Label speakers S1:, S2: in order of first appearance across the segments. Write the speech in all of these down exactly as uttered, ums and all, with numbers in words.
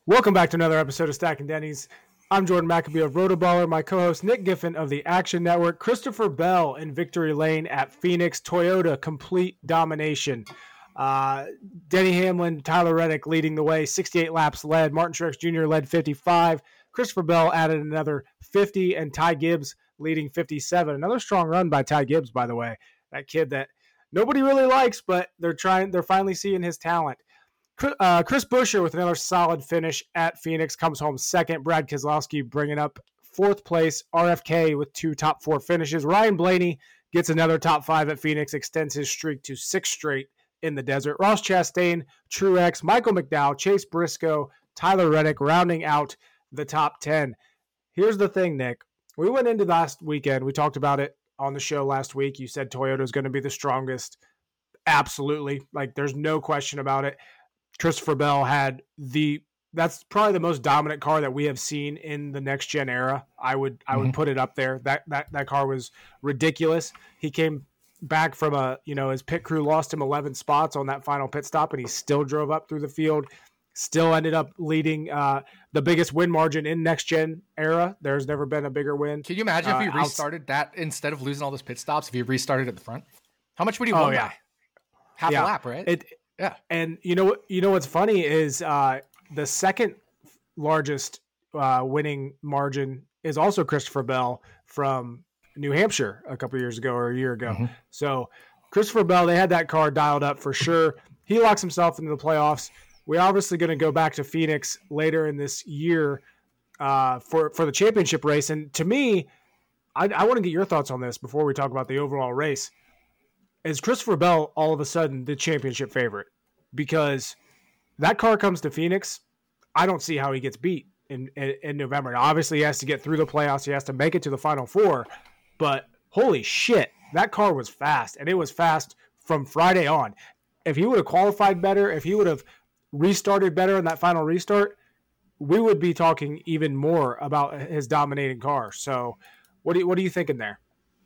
S1: Welcome back to another episode of Stacking Denny's. I'm Jordan McAbee of Rotoballer. My co-host Nick Giffen of the Action Network. Christopher Bell in victory lane at Phoenix. Toyota complete domination. Uh, Denny Hamlin, Tyler Reddick leading the way. sixty-eight laps led. Martin Truex Junior led fifty-five. Christopher Bell added another fifty, and Ty Gibbs leading fifty-seven. Another strong run by Ty Gibbs, by the way. That kid that nobody really likes, but they're trying. They're finally seeing his talent. Uh, Chris Buescher with another solid finish at Phoenix comes home second. Brad Keselowski bringing up fourth place. R F K with two top four finishes. Ryan Blaney gets another top five at Phoenix, extends his streak to six straight in the desert. Ross Chastain, Truex, Michael McDowell, Chase Briscoe, Tyler Reddick rounding out the top ten. Here's the thing, Nick. We went into last weekend. We talked about it on the show last week. You said Toyota is going to be the strongest. Absolutely. Like, there's no question about it. Christopher Bell had the that's probably the most dominant car that we have seen in the next gen era. I would I would mm-hmm. put it up there. That that that car was ridiculous. He came back from a, you know, his pit crew lost him eleven spots on that final pit stop, and he still drove up through the field. Still ended up leading uh, the biggest win margin in next gen era. There's never been a bigger win.
S2: Can you imagine uh, if he restarted outs- that instead of losing all those pit stops? If he restarted at the front, how much would he win? Oh yeah, by? half
S1: yeah.
S2: a lap, right?
S1: It,
S2: Yeah.
S1: And you know you know what's funny is uh, the second largest uh, winning margin is also Christopher Bell from New Hampshire a couple years ago or a year ago. Mm-hmm. So Christopher Bell, they had that car dialed up for sure. He locks himself into the playoffs. We're obviously going to go back to Phoenix later in this year uh, for, for the championship race. And to me, I, I want to get your thoughts on this before we talk about the overall race. Is Christopher Bell all of a sudden the championship favorite? Because that car comes to Phoenix, I don't see how he gets beat in, in, in November. Now, obviously, he has to get through the playoffs. He has to make it to the Final Four. But holy shit, that car was fast, and it was fast from Friday on. If he would have qualified better, if he would have restarted better in that final restart, we would be talking even more about his dominating car. So what do you, what are you thinking there?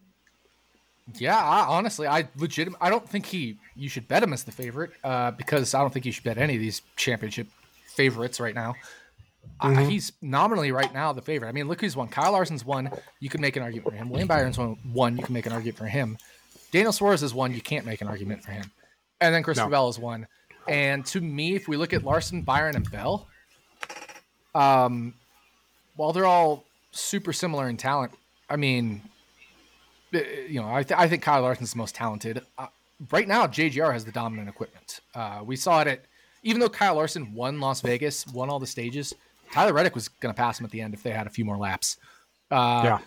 S2: Yeah, I, honestly, I legit. I don't think he. You should bet him as the favorite uh, because I don't think you should bet any of these championship favorites right now. Mm-hmm. Uh, he's nominally right now the favorite. I mean, look who's won. Kyle Larson's won. You can make an argument for him. William Byron's won. One, you can make an argument for him. Daniel Suarez has won. You can't make an argument for him. And then Christopher no. Bell has won. And to me, if we look at Larson, Byron, and Bell, um, while they're all super similar in talent, I mean. You know, I, th- I think Kyle Larson's the most talented. Uh, right now, J G R has the dominant equipment. Uh, we saw it at, even though Kyle Larson won Las Vegas, won all the stages, Tyler Reddick was going to pass him at the end if they had a few more laps. Uh,
S1: yeah.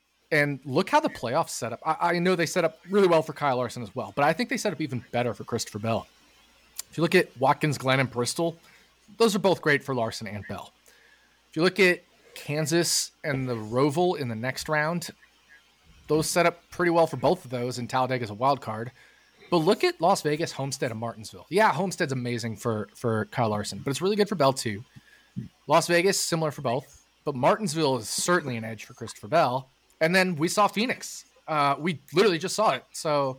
S2: And look how the playoffs set up. I, I know they set up really well for Kyle Larson as well, but I think they set up even better for Christopher Bell. If you look at Watkins, Glen, and Bristol, those are both great for Larson and Bell. If you look at Kansas and the Roval in the next round, those set up pretty well for both of those, and Talladega is a wild card. But look at Las Vegas, Homestead, and Martinsville. Yeah, Homestead's amazing for, for Kyle Larson, but it's really good for Bell too. Las Vegas, similar for both, but Martinsville is certainly an edge for Christopher Bell. And then we saw Phoenix. Uh, we literally just saw it. So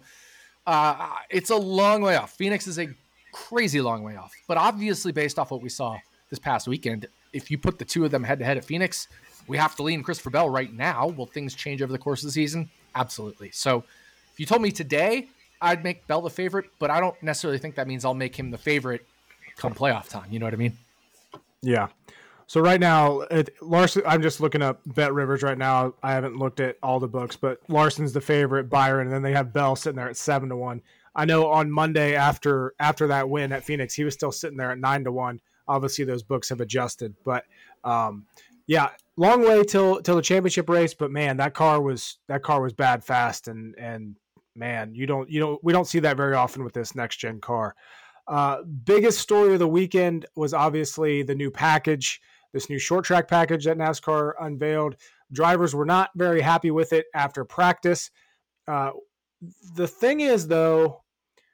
S2: uh, it's a long way off. Phoenix is a crazy long way off. But obviously, based off what we saw this past weekend, if you put the two of them head-to-head at Phoenix, we have to lean Christopher Bell right now. Will things change over the course of the season? Absolutely. So if you told me today, I'd make Bell the favorite, but I don't necessarily think that means I'll make him the favorite come playoff time. You know what I mean?
S1: Yeah. So right now, it, Larson, I'm just looking up Bet Rivers right now. I haven't looked at all the books, but Larson's the favorite, Byron, and then they have Bell sitting there at seven to one. I know on Monday after after that win at Phoenix, he was still sitting there at nine to one. Obviously, those books have adjusted, but um, yeah, long way till till the championship race. But man, that car was that car was bad fast, and and man, you don't you don't we don't see that very often with this next gen car. Uh, biggest story of the weekend was obviously the new package, this new short track package that NASCAR unveiled. Drivers were not very happy with it after practice. Uh, the thing is, though,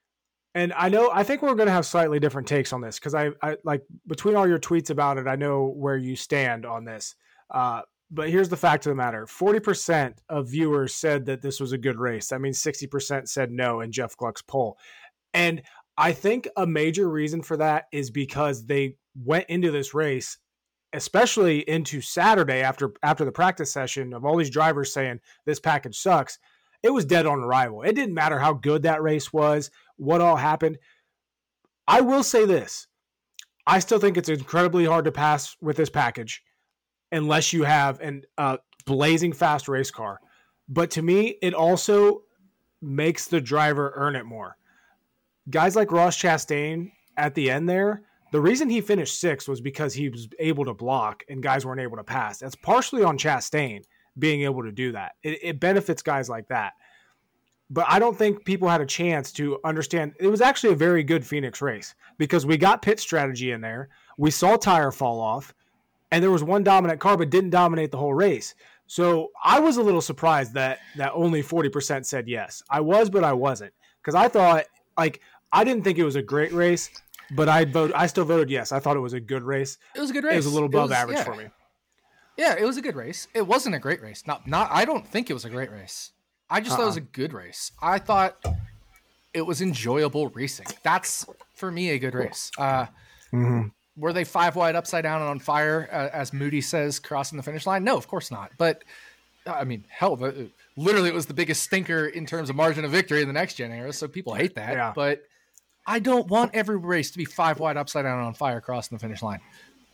S1: and I know I think we're going to have slightly different takes on this because I, I like between all your tweets about it, I know where you stand on this. Uh, but here's the fact of the matter: forty percent of viewers said that this was a good race. That means sixty percent said no in Jeff Gluck's poll, and I think a major reason for that is because they went into this race especially into Saturday after after the practice session of all these drivers saying this package sucks, it was dead on arrival. It didn't matter how good that race was, what all happened. I will say this. I still think it's incredibly hard to pass with this package unless you have an uh, blazing fast race car. But to me, it also makes the driver earn it more. Guys like Ross Chastain at the end there, the reason he finished sixth was because he was able to block and guys weren't able to pass. That's partially on Chastain being able to do that. It, it benefits guys like that. But I don't think people had a chance to understand. It was actually a very good Phoenix race because we got pit strategy in there. We saw tire fall off, and there was one dominant car, but didn't dominate the whole race. So I was a little surprised that that only forty percent said yes. I was, but I wasn't, because I thought, like, I didn't think it was a great race, but I vote. I still voted yes. I thought it was a good race.
S2: It was a good race.
S1: It was a little above
S2: was,
S1: average
S2: yeah.
S1: for me.
S2: Yeah, it was a good race. It wasn't a great race. Not, not. I don't think it was a great race. I just uh-uh. thought it was a good race. I thought it was enjoyable racing. That's, for me, a good race. Uh,
S1: mm-hmm.
S2: Were they five wide, upside down, and on fire, uh, as Moody says, crossing the finish line? No, of course not. But, I mean, hell, the, literally it was the biggest stinker in terms of margin of victory in the next-gen era, so people hate that.
S1: Yeah.
S2: But I don't want every race to be five wide, upside down, and on fire, crossing the finish line.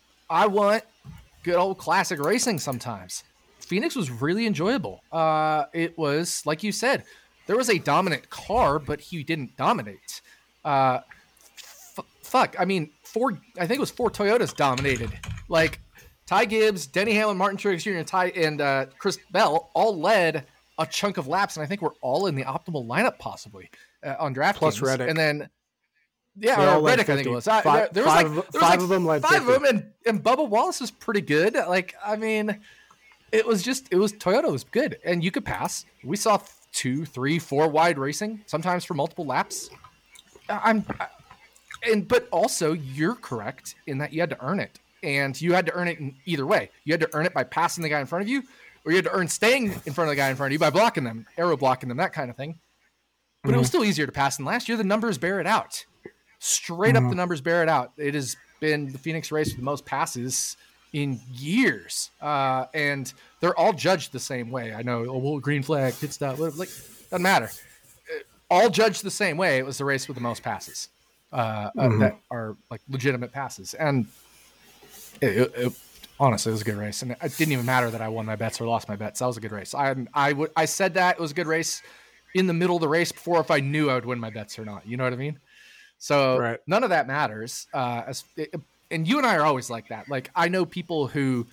S2: I want good old classic racing sometimes. Phoenix was really enjoyable. Uh, it was, like you said, there was a dominant car, but he didn't dominate. Uh, f- fuck, I mean, four. I think it was four Toyotas dominated. Like Ty Gibbs, Denny Hamlin, Martin Truex Junior, and Ty and uh, Chris Bell all led a chunk of laps, and I think we're all in the optimal lineup possibly uh, on DraftKings.
S1: Plus Reddick,
S2: and then yeah, or Reddick, I think it was. I,
S1: five,
S2: there, there was
S1: five,
S2: like there was
S1: five
S2: like
S1: of them led
S2: five
S1: fifty.
S2: of them, and, and Bubba Wallace was pretty good. Like, I mean. It was just, it was Toyota was good, and you could pass. We saw two, three, four wide racing, sometimes for multiple laps. I'm, I, and but also you're correct in that you had to earn it, and you had to earn it in either way. You had to earn it by passing the guy in front of you, or you had to earn staying in front of the guy in front of you by blocking them, aero blocking them, that kind of thing. But mm-hmm. it was still easier to pass than last year. The numbers bear it out. Straight mm-hmm. up, the numbers bear it out. It has been the Phoenix race with the most passes in years, uh, and they're all judged the same way. I know, oh, well, green flag, pit stop, whatever. Like, doesn't matter. All judged the same way. It was the race with the most passes uh, mm-hmm. uh, that are like legitimate passes, and it, it, it, honestly, it was a good race. And it didn't even matter that I won my bets or lost my bets. That was a good race. I I would I said that it was a good race in the middle of the race before if I knew I would win my bets or not. You know what I mean? So
S1: right. None
S2: of that matters. Uh, as it, And you and I are always like that. Like, I know people who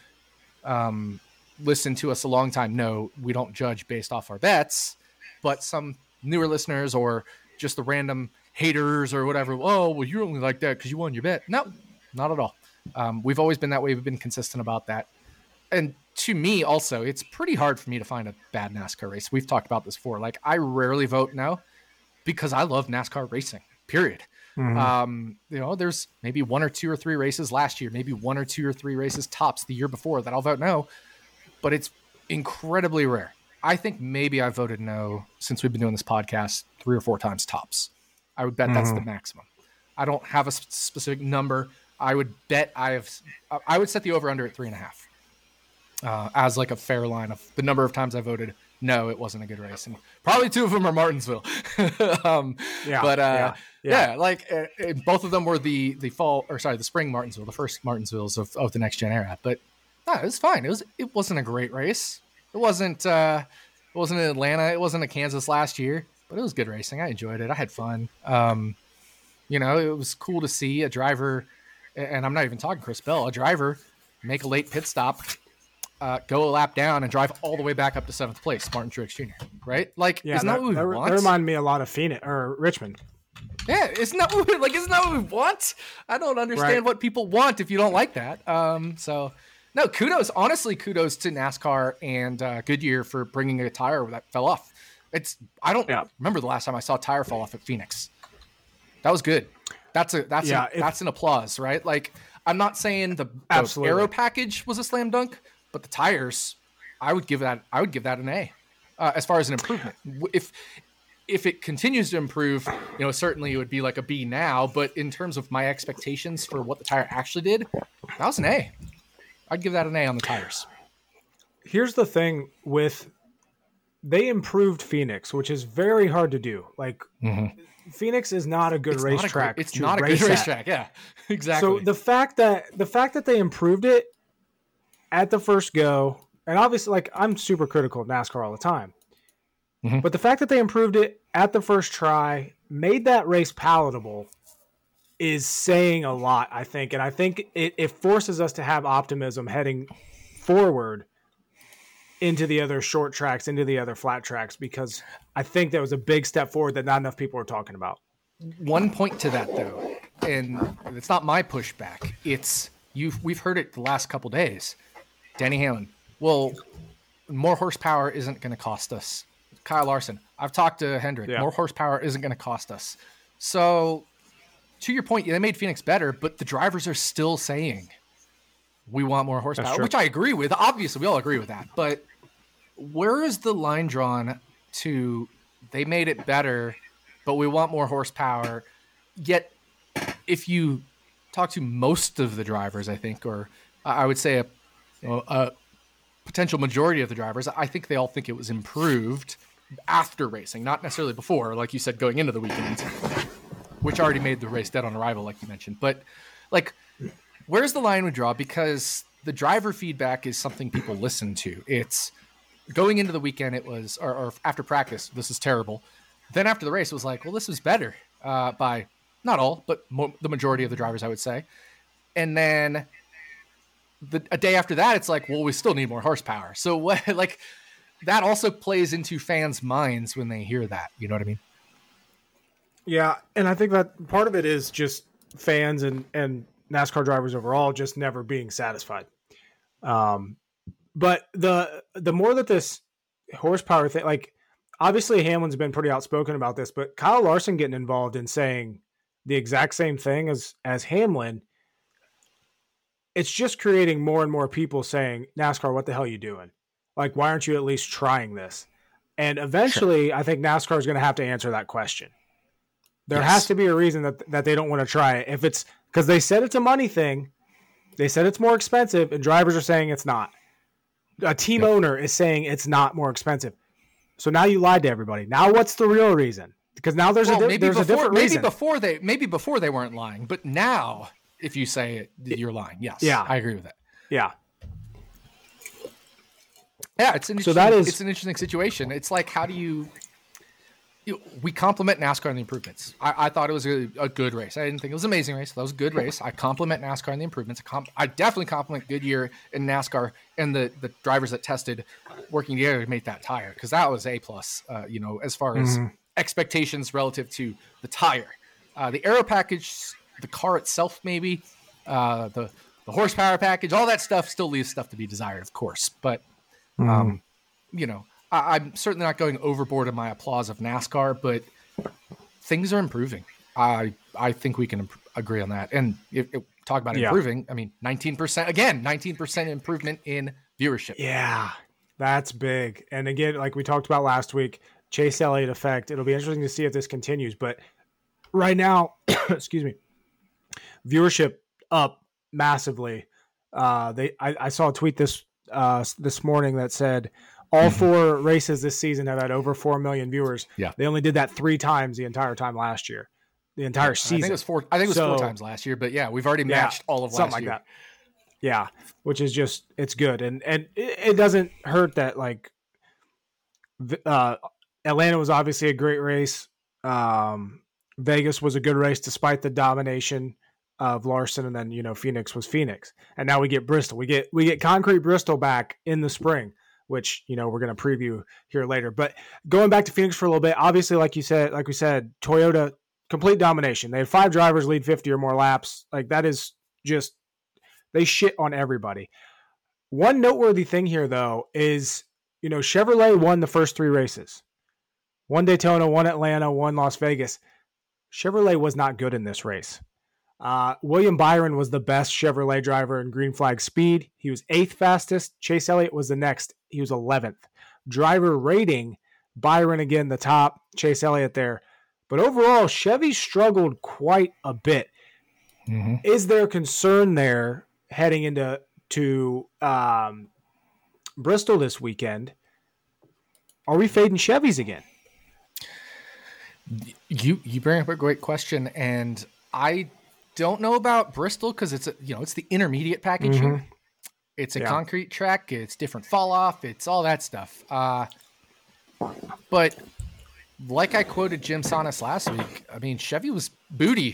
S2: um, listen to us a long time know we don't judge based off our bets, but some newer listeners or just the random haters or whatever, oh, well, you're only like that because you won your bet. No, not at all. Um, we've always been that way. We've been consistent about that. And to me also, it's pretty hard for me to find a bad NASCAR race. We've talked about this before. Like, I rarely vote no because I love NASCAR racing, period. Mm-hmm. Um, you know, there's maybe one or two or three races last year, maybe one or two or three races tops the year before that I'll vote no, but it's incredibly rare. I think maybe I voted no since we've been doing this podcast three or four times tops. I would bet mm-hmm. that's the maximum. I don't have a specific number. I would bet I have, I would set the over under at three and a half uh, as like a fair line of the number of times I voted no, it wasn't a good race, and probably two of them are Martinsville. um, yeah, but uh, yeah, yeah. yeah, like uh, both of them were the the fall or sorry, the spring Martinsville, the first Martinsvilles of, of the next gen era. But no, it was fine. It was it wasn't a great race. It wasn't uh, it wasn't in Atlanta. It wasn't in Kansas last year, but it was good racing. I enjoyed it. I had fun. Um, you know, it was cool to see a driver, and I'm not even talking Chris Bell, a driver make a late pit stop. Uh, go a lap down and drive all the way back up to seventh place, Martin Truex Junior Right? Like,
S1: yeah,
S2: isn't that, that what we
S1: that,
S2: want?
S1: That reminded me a lot of Phoenix or Richmond.
S2: Yeah, isn't that what we, like? Isn't that what we want? I don't understand right. what people want if you don't like that. Um, so no, kudos. Honestly, kudos to NASCAR and uh, Goodyear for bringing a tire that fell off. It's I don't yeah. remember the last time I saw a tire fall off at Phoenix. That was good. That's a that's yeah, a, if, that's an applause, right? Like, I'm not saying the, the aero package was a slam dunk. But the tires, I would give that. I would give that an A, uh, as far as an improvement. If if it continues to improve, you know, certainly it would be like a B now. But in terms of my expectations for what the tire actually did, that was an A. I'd give that an A on the tires.
S1: Here's the thing with they improved Phoenix, which is very hard to do. Like mm-hmm. Phoenix is not a good
S2: it's
S1: racetrack.
S2: Not a, it's not a good racetrack. Yeah, exactly.
S1: So the fact that the fact that they improved it at the first go, and obviously, like I'm super critical of NASCAR all the time, mm-hmm. but the fact that they improved it at the first try, made that race palatable, is saying a lot, I think. And I think it, it forces us to have optimism heading forward into the other short tracks, into the other flat tracks, because I think that was a big step forward that not enough people are talking about.
S2: One point to that, though, and it's not my pushback. It's you've we've heard it the last couple days. Denny Hamlin, well, more horsepower isn't going to cost us. Kyle Larson, I've talked to Hendrick. Yeah. More horsepower isn't going to cost us. So, to your point, they made Phoenix better, but the drivers are still saying we want more horsepower, which I agree with. Obviously, we all agree with that. But where is the line drawn to they made it better, but we want more horsepower? Yet, if you talk to most of the drivers, I think, or I would say a, a potential majority of the drivers, I think they all think it was improved after racing, not necessarily before, like you said, going into the weekend, which already made the race dead on arrival, like you mentioned. But, like, where's the line we draw? Because the driver feedback is something people listen to. It's going into the weekend, it was, or, or after practice, this is terrible. Then after the race, it was like, well, this was better uh, by not all, but mo- the majority of the drivers, I would say. And then the, a day after that, it's like, well, we still need more horsepower. So what, like, that also plays into fans' minds when they hear that. You know what I mean?
S1: Yeah, and I think that part of it is just fans and, and NASCAR drivers overall just never being satisfied. Um, but the the more that this horsepower thing, like obviously Hamlin's been pretty outspoken about this, but Kyle Larson getting involved in saying the exact same thing as as Hamlin, it's just creating more and more people saying, NASCAR, what the hell are you doing? Like, why aren't you at least trying this? And eventually, sure. I think NASCAR is going to have to answer that question. There yes. has to be a reason that that they don't want to try it. If it's because they said it's a money thing, they said it's more expensive, and drivers are saying it's not. A team yep. owner is saying it's not more expensive. So now you lied to everybody. Now what's the real reason? Because now there's well, a di- there's
S2: before,
S1: a different
S2: maybe
S1: reason.
S2: Before they maybe before they weren't lying, but now if you say it, you're lying. Yes,
S1: yeah,
S2: I agree with that.
S1: Yeah,
S2: yeah, it's an interesting,
S1: so that is
S2: it's an interesting situation. It's like, how do you? You, we compliment NASCAR on the improvements. I, I thought it was a, a good race. I didn't think it was an amazing race. That was a good race. I compliment NASCAR on the improvements. I, comp- I definitely compliment Goodyear and NASCAR and the, the drivers that tested working together to make that tire, because that was A plus. Uh, you know, as far as mm-hmm. expectations relative to the tire, uh, the aero package, the car itself, maybe uh, the the horsepower package, all that stuff still leaves stuff to be desired, of course. But mm-hmm. um, you know. I'm certainly not going overboard in my applause of NASCAR, but things are improving. I I think we can imp- agree on that. And if, if talk about yeah. improving, I mean, nineteen percent, again, nineteen percent improvement in viewership.
S1: Yeah, that's big. And again, like we talked about last week, Chase Elliott effect. It'll be interesting to see if this continues. But right now, excuse me, viewership up massively. Uh, they I, I saw a tweet this uh, this morning that said, all four races this season have had over four million viewers.
S2: Yeah.
S1: They only did that three times the entire time last year, the entire season.
S2: I think it was four, I think it was so, four times last year, but yeah, we've already matched yeah, all of last
S1: something like
S2: year.
S1: That. Yeah. Which is just, it's good. And, and it, it doesn't hurt that like, uh, Atlanta was obviously a great race. Um, Vegas was a good race despite the domination of Larson. And then, you know, Phoenix was Phoenix. And now we get Bristol. We get, we get concrete Bristol back in the spring, which, you know, we're going to preview here later. But going back to Phoenix for a little bit, obviously, like you said, like we said, Toyota, complete domination. They had five drivers lead fifty or more laps. Like, that is just, they shit on everybody. One noteworthy thing here, though, is, you know, Chevrolet won the first three races. One Daytona, one Atlanta, one Las Vegas. Chevrolet was not good in this race. Uh, William Byron was the best Chevrolet driver in green flag speed. He was eighth fastest. Chase Elliott was the next. He was eleventh. Driver rating, Byron again the top, Chase Elliott there. But overall, Chevy struggled quite a bit. Mm-hmm. Is there concern there heading into to um, Bristol this weekend, are we fading Chevys again?
S2: You you bring up a great question, and I don't know about Bristol because it's a, you know it's the intermediate package mm-hmm. here. It's a yeah. concrete track. It's different fall off. It's all that stuff. Uh, but like I quoted Jim Sonis last week, I mean Chevy was booty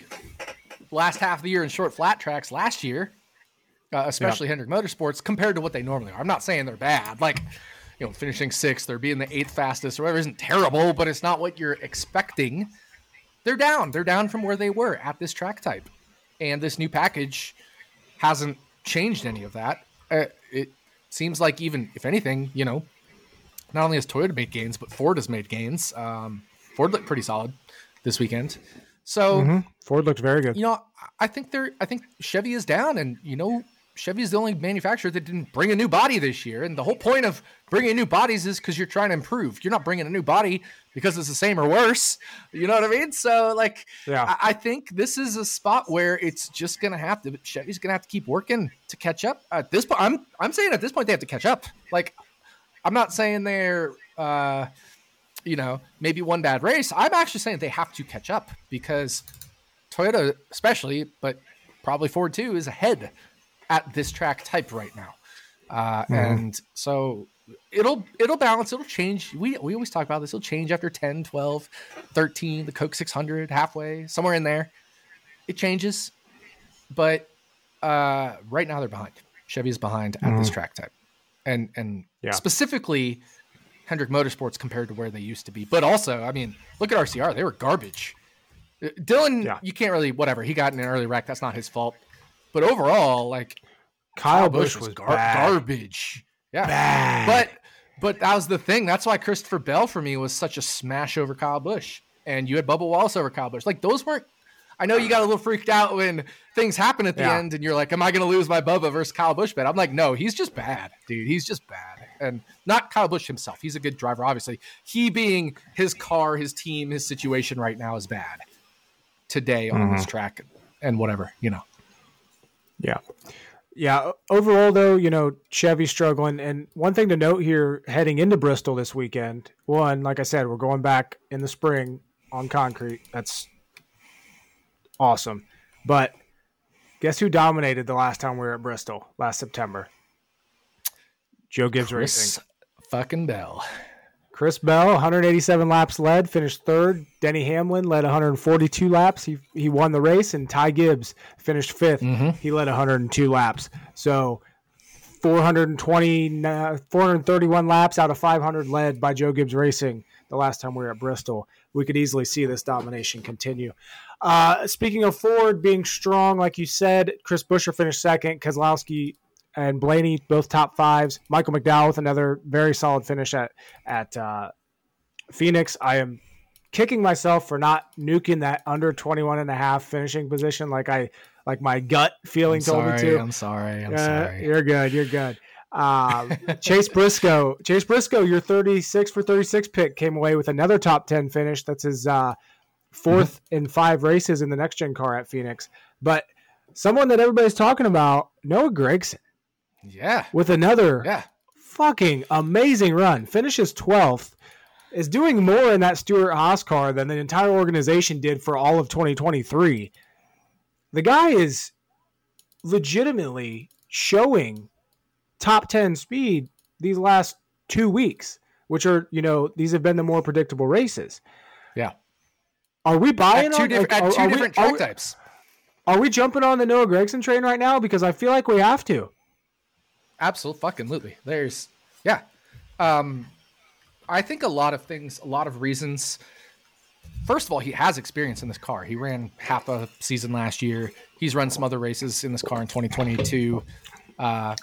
S2: last half of the year in short flat tracks last year, uh, especially yeah. Hendrick Motorsports compared to what they normally are. I'm not saying they're bad. Like, you know, finishing sixth or being the eighth fastest or whatever isn't terrible, but it's not what you're expecting. They're down. They're down from where they were at this track type. And this new package hasn't changed any of that. Uh, it seems like even, if anything, you know, not only has Toyota made gains, but Ford has made gains. Um, Ford looked pretty solid this weekend. So
S1: mm-hmm. Ford looked very good.
S2: You know, I think they're, I think Chevy is down, and, you know, Chevy is the only manufacturer that didn't bring a new body this year. And the whole point of bringing new bodies is because you're trying to improve. You're not bringing a new body because it's the same or worse. You know what I mean? So, like, yeah. I, I think this is a spot where it's just going to have to, Chevy's going to have to keep working to catch up. At this point, I'm, I'm saying at this point they have to catch up. Like, I'm not saying they're, uh, you know, maybe one bad race. I'm actually saying they have to catch up because Toyota especially, but probably Ford too, is ahead at this track type right now. Uh, mm-hmm. And so it'll, it'll balance. It'll change. We, we always talk about this. It'll change after ten, twelve, thirteen, the Coke six hundred, halfway, somewhere in there. It changes. But uh, right now they're behind. Chevy's behind mm-hmm. at this track type. And, and yeah. specifically Hendrick Motorsports compared to where they used to be. But also, I mean, look at R C R. They were garbage. Dylan, yeah. you can't really, whatever. He got in an early wreck. That's not his fault. But overall, like
S1: Kyle, Kyle Busch, Busch was, was gar-
S2: garbage. Yeah.
S1: Bad.
S2: But but that was the thing. That's why Christopher Bell for me was such a smash over Kyle Busch. And you had Bubba Wallace over Kyle Busch. Like those weren't, I know you got a little freaked out when things happen at the yeah. end and you're like, am I going to lose my Bubba versus Kyle Busch bet? I'm like, no, he's just bad, dude. He's just bad. And not Kyle Busch himself. He's a good driver, obviously. He being his car, his team, his situation right now is bad today on mm-hmm. this track and whatever, you know.
S1: Yeah. Yeah. Overall, though, you know, Chevy's struggling. And one thing to note here heading into Bristol this weekend, one, like I said, we're going back in the spring on concrete. That's awesome. But guess who dominated the last time we were at Bristol last September? Joe Gibbs
S2: Chris
S1: Racing.
S2: Fucking Bell.
S1: Chris Bell, one hundred eighty-seven laps led, finished third. Denny Hamlin led one hundred forty-two laps. He he won the race, and Ty Gibbs finished fifth. Mm-hmm. He led one hundred two laps. So four hundred twenty, four hundred thirty-one laps out of five hundred led by Joe Gibbs Racing the last time we were at Bristol. We could easily see this domination continue. Uh, speaking of Ford being strong, like you said, Chris Buescher finished second. Keselowski and Blaney, both top fives. Michael McDowell with another very solid finish at at uh, Phoenix. I am kicking myself for not nuking that under twenty-one and a half finishing position like I like my gut feeling
S2: I'm
S1: told
S2: sorry,
S1: me to.
S2: I'm sorry. I'm
S1: uh,
S2: sorry.
S1: You're good. You're good. Um, Chase Briscoe. Chase Briscoe, your thirty-six for thirty-six pick came away with another top ten finish. That's his uh, fourth mm-hmm. in five races in the next gen car at Phoenix. But someone that everybody's talking about, Noah Gragson.
S2: Yeah.
S1: With another
S2: yeah.
S1: fucking amazing run. Finishes twelfth. Is doing more in that Stewart-Haas car than the entire organization did for all of twenty twenty-three. The guy is legitimately showing top ten speed these last two weeks, which are, you know, these have been the more predictable races.
S2: Yeah.
S1: Are we buying
S2: at two,
S1: on,
S2: diff-
S1: like,
S2: at
S1: are,
S2: two
S1: are
S2: different
S1: we,
S2: track
S1: are
S2: types?
S1: We, are we jumping on the Noah Gragson train right now? Because I feel like we have to.
S2: Absolutely. There's, yeah. Um, I think a lot of things, a lot of reasons. First of all, he has experience in this car. He ran half a season last year. He's run some other races in this car in twenty twenty-two. Uh,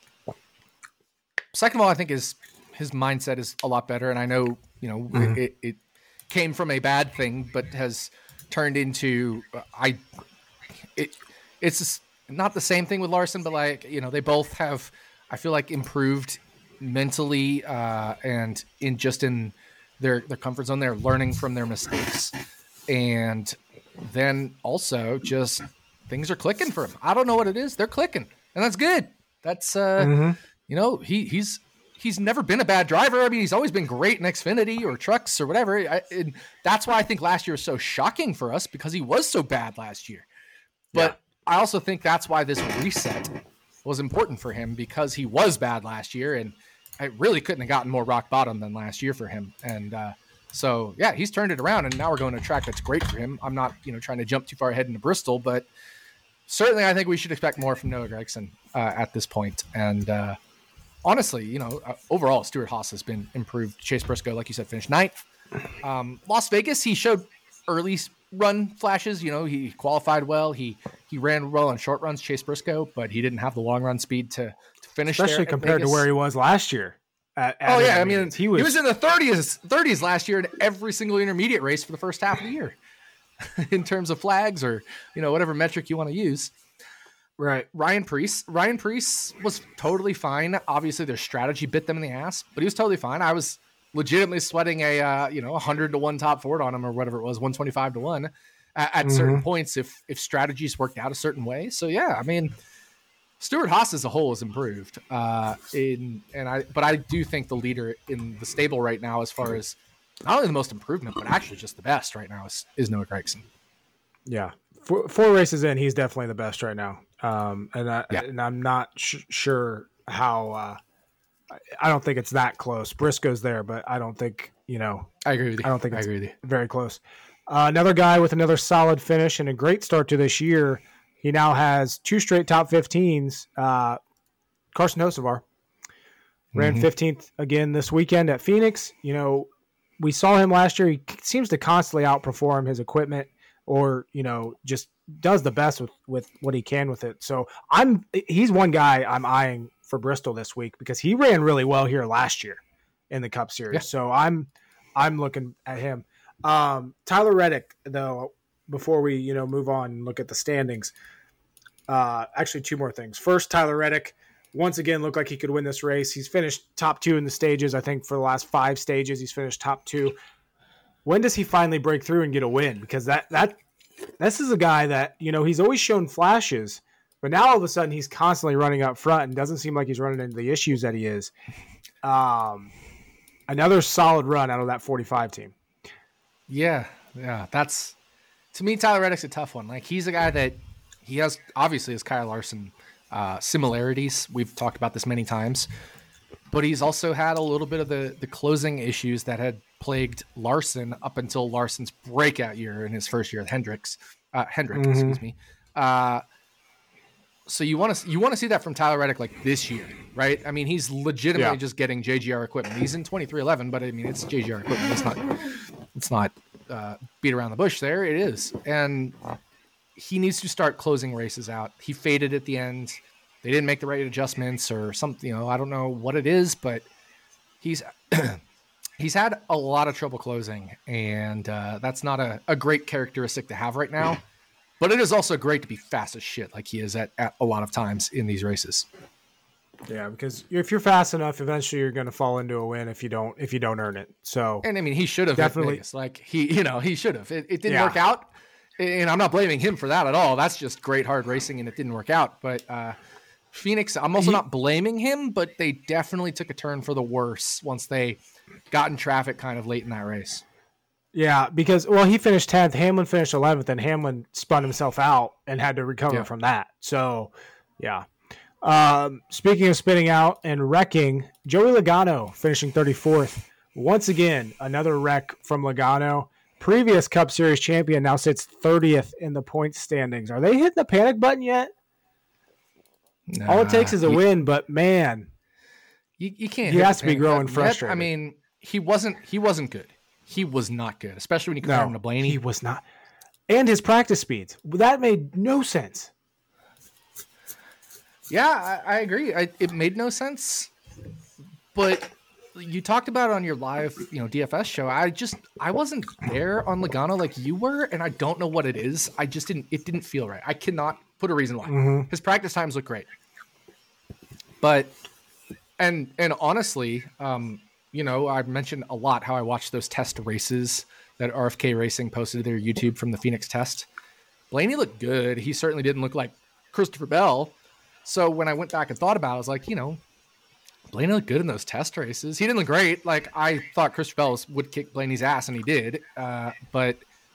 S2: second of all, I think his his mindset is a lot better. And I know, you know, mm-hmm. it, it came from a bad thing, but has turned into uh, I. It it's just not the same thing with Larson, but like, you know, they both have, I feel like, improved mentally uh, and in just in their, their comfort zone. They're learning from their mistakes. And then also just things are clicking for him. I don't know what it is. They're clicking. And that's good. That's uh, mm-hmm. you know, he he's he's never been a bad driver. I mean, he's always been great in Xfinity or trucks or whatever. I, and that's why I think last year was so shocking for us, because he was so bad last year. But yeah. I also think that's why this reset was important for him, because he was bad last year, and I really couldn't have gotten more rock bottom than last year for him. And uh, so, yeah, he's turned it around, and now we're going to a track that's great for him. I'm not, you know, trying to jump too far ahead into Bristol, but certainly I think we should expect more from Noah Gragson uh, at this point. And uh, honestly, you know, uh, overall, Stewart-Haas has been improved. Chase Briscoe, like you said, finished ninth. Um, Las Vegas, he showed early run flashes. You know, he qualified well. He he ran well on short runs, Chase Briscoe, but he didn't have the long run speed to, to finish
S1: especially
S2: there
S1: compared to where he was last year. At, at
S2: oh yeah, I mean, he was, he was in the thirties thirties last year in every single intermediate race for the first half of the year, in terms of flags or, you know, whatever metric you want to use.
S1: Right.
S2: Ryan Preece. Ryan Preece was totally fine. Obviously, their strategy bit them in the ass, but he was totally fine. I was legitimately sweating a uh, you know one hundred to one top Ford on him, or whatever it was, one twenty-five to one at, at mm-hmm. certain points if if strategies worked out a certain way. So yeah, I mean, Stewart-Haas as a whole has improved. Uh, in and I, but I do think the leader in the stable right now, as far as not only the most improvement, but actually just the best right now, is, is Noah Gragson.
S1: Yeah, four, four races in, he's definitely the best right now. Um, and I, yeah. and I'm not sh- sure how. Uh, I don't think it's that close. Briscoe's there, but I don't think, you know.
S2: I agree with you.
S1: I don't think it's
S2: I agree with you.
S1: very close. Uh, another guy with another solid finish and a great start to this year. He now has two straight top fifteens. Uh, Carson Hocevar ran mm-hmm. fifteenth again this weekend at Phoenix. You know, we saw him last year. He seems to constantly outperform his equipment, or, you know, just does the best with, with what he can with it. So I'm he's one guy I'm eyeing for Bristol this week, because he ran really well here last year in the Cup Series. Yeah. So I'm I'm looking at him. Um, Tyler Reddick, though, before we, you know, move on and look at the standings, uh, actually two more things. First, Tyler Reddick once again looked like he could win this race. He's finished top two in the stages. I think for the last five stages, he's finished top two. When does he finally break through and get a win? Because that that this is a guy that, you know, he's always shown flashes, but now all of a sudden he's constantly running up front and doesn't seem like he's running into the issues that he is. Um, another solid run out of that forty-five team.
S2: Yeah, yeah, that's, to me, Tyler Reddick's a tough one. Like, he's a guy that he has, obviously, has Kyle Larson uh, similarities. We've talked about this many times, but he's also had a little bit of the the closing issues that had plagued Larson up until Larson's breakout year in his first year at Hendricks. Uh, Hendrick, mm-hmm. excuse me. Uh, so you want to you want to see that from Tyler Reddick like this year, right? I mean, he's legitimately yeah. just getting J G R equipment. He's in twenty-three eleven, but I mean, it's J G R equipment. It's not it's not uh, beat around the bush there. It is, and he needs to start closing races out. He faded at the end. They didn't make the right adjustments or something. You know, I don't know what it is, but he's he's had a lot of trouble closing, and uh, that's not a, a great characteristic to have right now. But it is also great to be fast as shit, like he is at, at a lot of times in these races.
S1: Yeah, because if you're fast enough, eventually you're going to fall into a win if you don't if you don't earn it. So,
S2: and I mean, he should have
S1: definitely
S2: like he, you know, he should have. It, it didn't yeah. work out, and I'm not blaming him for that at all. That's just great hard racing, and it didn't work out. But uh, Phoenix, I'm also he, not blaming him, but they definitely took a turn for the worse once they got in traffic kind of late in that race.
S1: Yeah, because, well, he finished tenth, Hamlin finished eleventh, and Hamlin spun himself out and had to recover yeah. from that. So, yeah. Um, speaking of spinning out and wrecking, Joey Logano finishing thirty-fourth. Once again, another wreck from Logano. Previous Cup Series champion now sits thirtieth in the points standings. Are they hitting the panic button yet? Nah, All it takes is a you, win, but man,
S2: you, you can't.
S1: He has to be growing frustrated.
S2: I mean, he wasn't. He wasn't good. He was not good, especially when you compare
S1: no,
S2: him to Blaney.
S1: He was not. And his practice speeds. That made no sense.
S2: Yeah, I, I agree. I, it made no sense. But you talked about it on your live, you know, D F S show. I just, I wasn't there on Logano like you were, and I don't know what it is. I just didn't, it didn't feel right. I cannot put a reason why. Mm-hmm. His practice times look great. But, and, and honestly, um, you know, I've mentioned a lot how I watched those test races that R F K Racing posted to their YouTube from the Phoenix test. Blaney looked good. He certainly didn't look like Christopher Bell. So when I went back and thought about it, I was like, you know, Blaney looked good in those test races. He didn't look great. Like, I thought Christopher Bell would kick Blaney's ass, and he did. Uh, but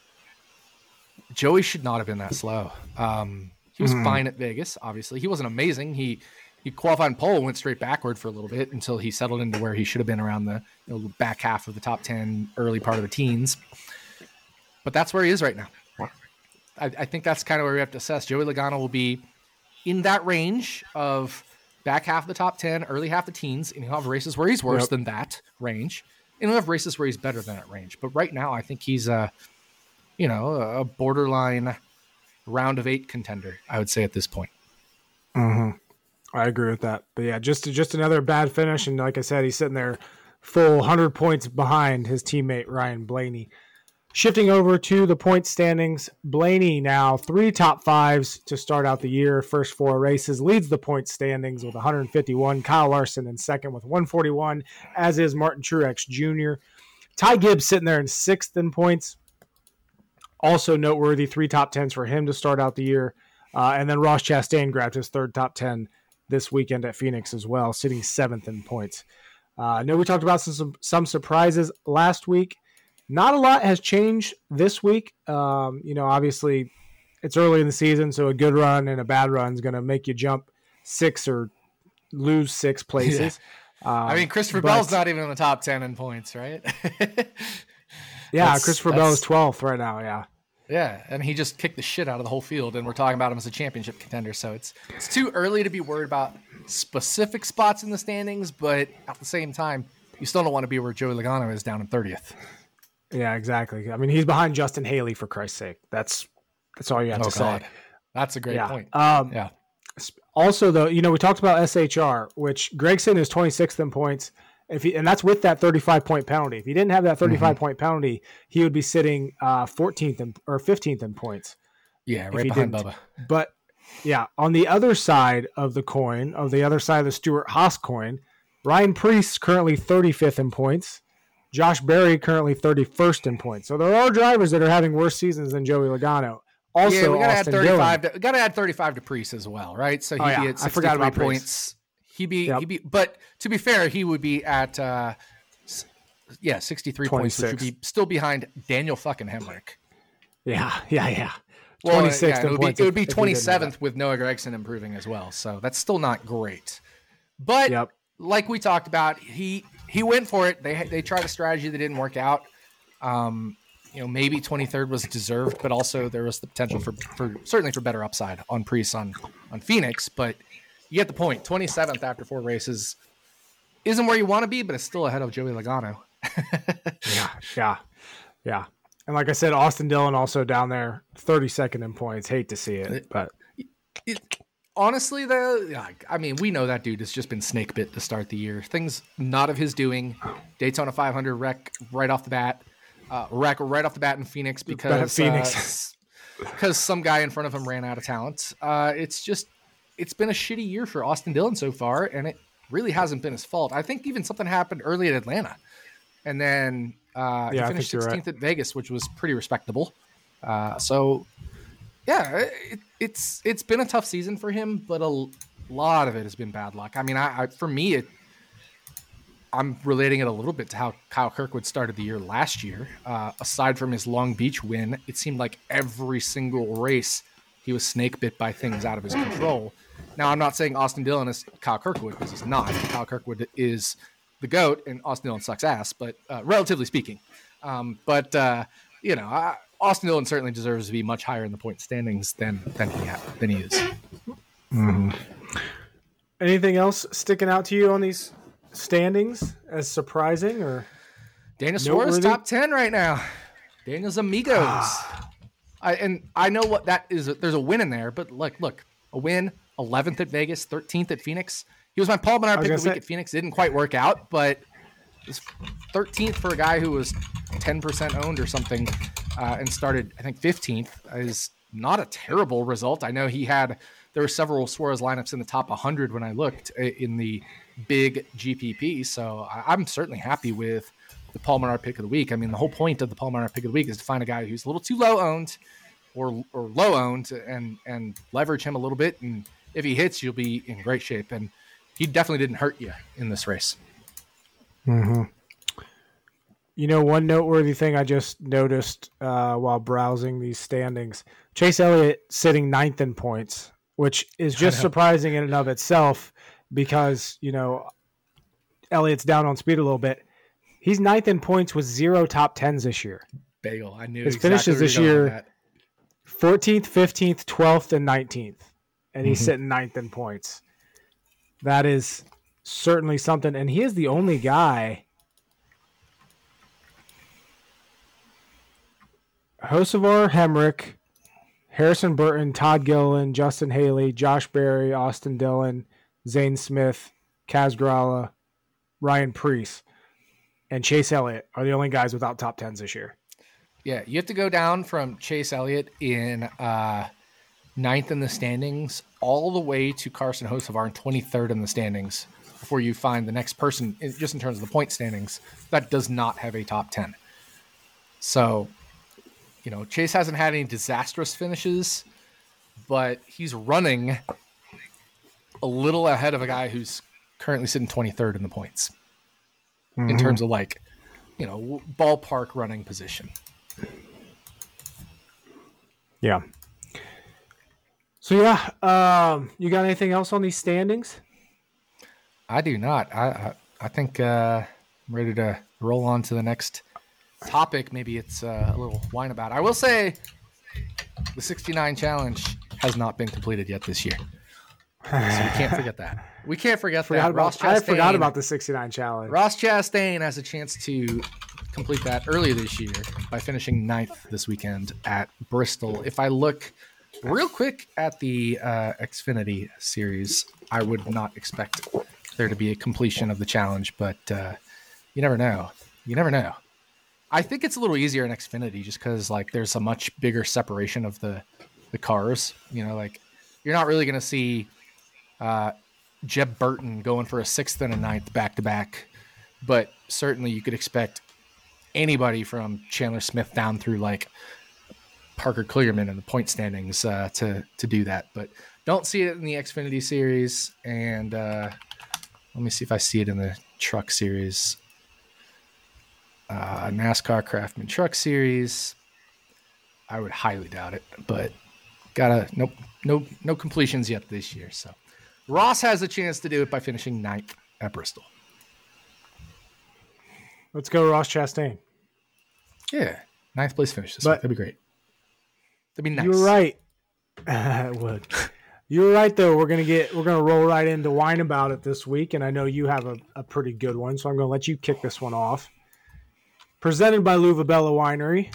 S2: Joey should not have been that slow. Um, he was mm. fine at Vegas, obviously. He wasn't amazing. He he qualified in pole and went straight backward for a little bit until he settled into where he should have been around the you know, back half of the top ten, early part of the teens. But that's where he is right now. I, I think that's kind of where we have to assess. Joey Logano will be in that range of back half of the top ten, early half of the teens, and he'll have races where he's worse yep. than that range, and he'll have races where he's better than that range. But right now, I think he's a, you know, a borderline round of eight contender, I would say at this point.
S1: Mm-hmm. I agree with that. But yeah, just just another bad finish, and like I said, he's sitting there full one hundred points behind his teammate Ryan Blaney. Shifting over to the point standings, Blaney now three top fives to start out the year. First four races, leads the point standings with one hundred fifty-one. Kyle Larson in second with one forty-one, as is Martin Truex Junior Ty Gibbs sitting there in sixth in points. Also noteworthy, three top tens for him to start out the year. Uh, and then Ross Chastain grabbed his third top ten this weekend at Phoenix as well, sitting seventh in points. Uh, I know we talked about some, some surprises last week. Not a lot has changed this week. Um, you know, obviously it's early in the season, so a good run and a bad run is going to make you jump six or lose six places.
S2: Yeah. Um, I mean, Christopher but, Bell's not even in the top ten in points, right?
S1: yeah, Christopher Bell is twelfth right now, yeah.
S2: Yeah, and he just kicked the shit out of the whole field, and we're talking about him as a championship contender, so it's it's too early to be worried about specific spots in the standings, but at the same time, you still don't want to be where Joey Logano is down in thirtieth.
S1: Yeah, exactly. I mean, he's behind Justin Haley, for Christ's sake. That's that's all you have
S2: oh,
S1: to
S2: God.
S1: say.
S2: That's a great
S1: yeah.
S2: point.
S1: Um,
S2: yeah.
S1: Also, though, you know, we talked about S H R, which Gragson is twenty-sixth in points, if he, and that's with that thirty-five point penalty. If he didn't have that thirty-five point mm-hmm. penalty, he would be sitting uh, fourteenth in, or fifteenth in points.
S2: Yeah, right behind Bubba.
S1: But yeah, on the other side of the coin, of the other side of the Stewart Haas coin, Ryan Preece currently thirty-fifth in points. Josh Berry currently thirty-first in points. So there are drivers that are having worse seasons than Joey Logano. Also,
S2: yeah, we gotta
S1: Austin
S2: add thirty-five.
S1: Dillon.
S2: To, we gotta add thirty-five to Preece as well, right? So he'd
S1: oh, yeah.
S2: be at
S1: I forgot about
S2: points.
S1: Preece.
S2: He'd be,
S1: yep.
S2: he'd be, but to be fair, he would be at, uh, yeah, sixty-three points, which would be still behind Daniel fucking Hemrick.
S1: Yeah, yeah, yeah.
S2: Well, twenty-sixth yeah, it would be, it would be twenty-seventh with Noah Gragson improving as well. So that's still not great. But
S1: yep.
S2: like we talked about, he he went for it. They they tried a strategy that didn't work out. Um, you know, maybe twenty-third was deserved, but also there was the potential for, for certainly for better upside on Preece on, on Phoenix. But you get the point. twenty-seventh after four races isn't where you want to be, but it's still ahead of Joey Logano.
S1: yeah, yeah, yeah. And like I said, Austin Dillon also down there, thirty-second in points. Hate to see it, but
S2: it, it, honestly, though, I mean, we know that dude has just been snake bit to start the year. Things not of his doing. Daytona five hundred wreck right off the bat. Uh, wreck right off the bat in Phoenix because
S1: Phoenix.
S2: uh, because some guy in front of him ran out of talent. Uh, it's just it's been a shitty year for Austin Dillon so far, and it really hasn't been his fault. I think even something happened early at Atlanta, and then uh,
S1: yeah,
S2: he finished sixteenth
S1: right.
S2: at Vegas, which was pretty respectable. Uh, so, yeah, it, it's it's been a tough season for him, but a lot of it has been bad luck. I mean, I, I for me, it, I'm relating it a little bit to how Kyle Kirkwood started the year last year. Uh, aside from his Long Beach win, it seemed like every single race he was snake bit by things out of his control. Now, I'm not saying Austin Dillon is Kyle Kirkwood because he's not. Kyle Kirkwood is the GOAT, and Austin Dillon sucks ass, but uh, relatively speaking. Um, but, uh, you know, I, Austin Dillon certainly deserves to be much higher in the point standings than than he, ha- than he is.
S1: Mm-hmm. Anything else sticking out to you on these standings as surprising or
S2: Daniel Suarez top ten right now. Daniel's amigos. I and I know what that is. There's a win in there, but look, look, a win, eleventh at Vegas, thirteenth at Phoenix. He was my Paul Menard pick of the week at Phoenix. It didn't quite work out, but thirteenth for a guy who was ten percent owned or something uh, and started, I think, fifteenth is not a terrible result. I know he had, there were several Suarez lineups in the top one hundred when I looked in the big G P P. So I'm certainly happy with the Paul Menard pick of the week. I mean, the whole point of the Paul Menard pick of the week is to find a guy who's a little too low owned or or low owned and and leverage him a little bit and if he hits, you'll be in great shape. And he definitely didn't hurt you in this race.
S1: Mm-hmm. You know, one noteworthy thing I just noticed uh, while browsing these standings, Chase Elliott sitting ninth in points, which is just surprising in and of itself because, you know, Elliott's down on speed a little bit. He's ninth in points with zero top tens this year.
S2: Bagel, I knew
S1: his
S2: exactly
S1: finishes this year fourteenth, fifteenth, twelfth, and nineteenth, and he's mm-hmm. sitting ninth in points. That is certainly something, and he is the only guy. Hocevar, Hemrick, Harrison Burton, Todd Gilliland, Justin Haley, Josh Berry, Austin Dillon, Zane Smith, Kaz Grala, Ryan Preece, and Chase Elliott are the only guys without top tens this year.
S2: Yeah, you have to go down from Chase Elliott in uh, ninth in the standings all the way to Carson Hocevar in twenty-third in the standings before you find the next person, just in terms of the point standings, that does not have a top ten. So, you know, Chase hasn't had any disastrous finishes, but he's running a little ahead of a guy who's currently sitting twenty-third in the points mm-hmm. in terms of like, you know, ballpark running position.
S1: Yeah. So yeah, um, you got anything else on these standings?
S2: I do not. I I, I think uh, I'm ready to roll on to the next topic. Maybe it's uh, a little whine about. I will say the sixty-nine challenge has not been completed yet this year. So we can't forget that. We can't forget
S1: forgot
S2: that.
S1: About,
S2: Ross Chastain,
S1: I forgot about the sixty-nine challenge.
S2: Ross Chastain has a chance to complete that earlier this year by finishing ninth this weekend at Bristol. If I look real quick at the uh, Xfinity series, I would not expect there to be a completion of the challenge, but uh, you never know. You never know. I think it's a little easier in Xfinity just because like there's a much bigger separation of the, the cars. You know, like you're not really going to see uh, Jeb Burton going for a sixth and a ninth back to back, but certainly you could expect anybody from Chandler Smith down through like Parker Kligerman in the point standings uh, to to do that. But don't see it in the Xfinity series, and uh, let me see if I see it in the truck series. Uh, NASCAR Craftsman Truck Series. I would highly doubt it, but gotta nope, no no completions yet this year. So Ross has a chance to do it by finishing ninth at Bristol.
S1: Let's go, Ross Chastain.
S2: Yeah, ninth place finish this
S1: but
S2: week. That'd be great. That'd be nice.
S1: You were right. Uh, it would. You were right, though. We're gonna get we're gonna roll right into whine about it this week, and I know you have a, a pretty good one, so I'm gonna let you kick this one off. Presented by Luvabella Winery.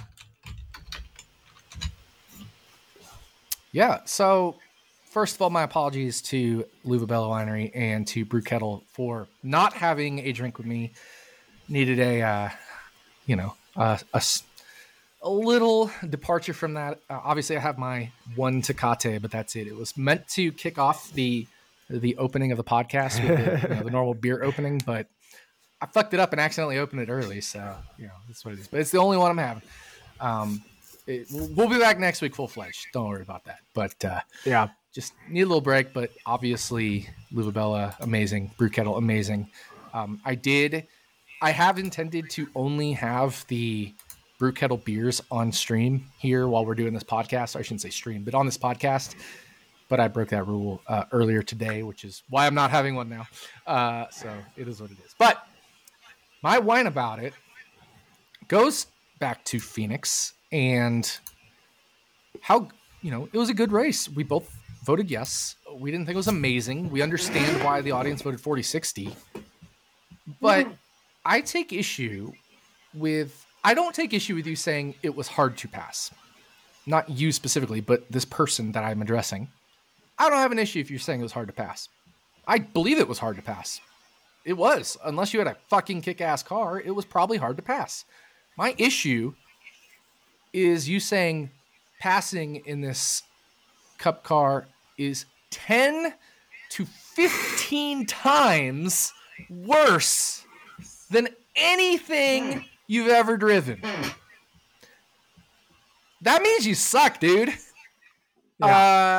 S2: Yeah. So, first of all, my apologies to Luvabella Winery and to Brew Kettle for not having a drink with me. Needed a, uh, you know, uh, a, a little departure from that. Uh, obviously, I have my one Tecate, but that's it. It was meant to kick off the the opening of the podcast with the, you know, the normal beer opening, but I fucked it up and accidentally opened it early. So, you know, that's what it is. But it's the only one I'm having. Um, it, we'll be back next week full-fledged. Don't worry about that. But, uh,
S1: yeah,
S2: just need a little break. But obviously, Luvabella, amazing. Brew Kettle, amazing. Um, I did... I have intended to only have the Brew Kettle beers on stream here while we're doing this podcast. I shouldn't say stream, but on this podcast. But I broke that rule uh, earlier today, which is why I'm not having one now. Uh, so it is what it is. But my whine about it goes back to Phoenix and how, you know, it was a good race. We both voted yes. We didn't think it was amazing. We understand why the audience voted forty sixty. But I take issue with, I don't take issue with you saying it was hard to pass. Not you specifically, but this person that I'm addressing. I don't have an issue if you're saying it was hard to pass. I believe it was hard to pass. It was. Unless you had a fucking kick-ass car, it was probably hard to pass. My issue is you saying passing in this Cup car is ten to fifteen times worse than anything you've ever driven. That means you suck, dude.
S1: Yeah.
S2: Uh,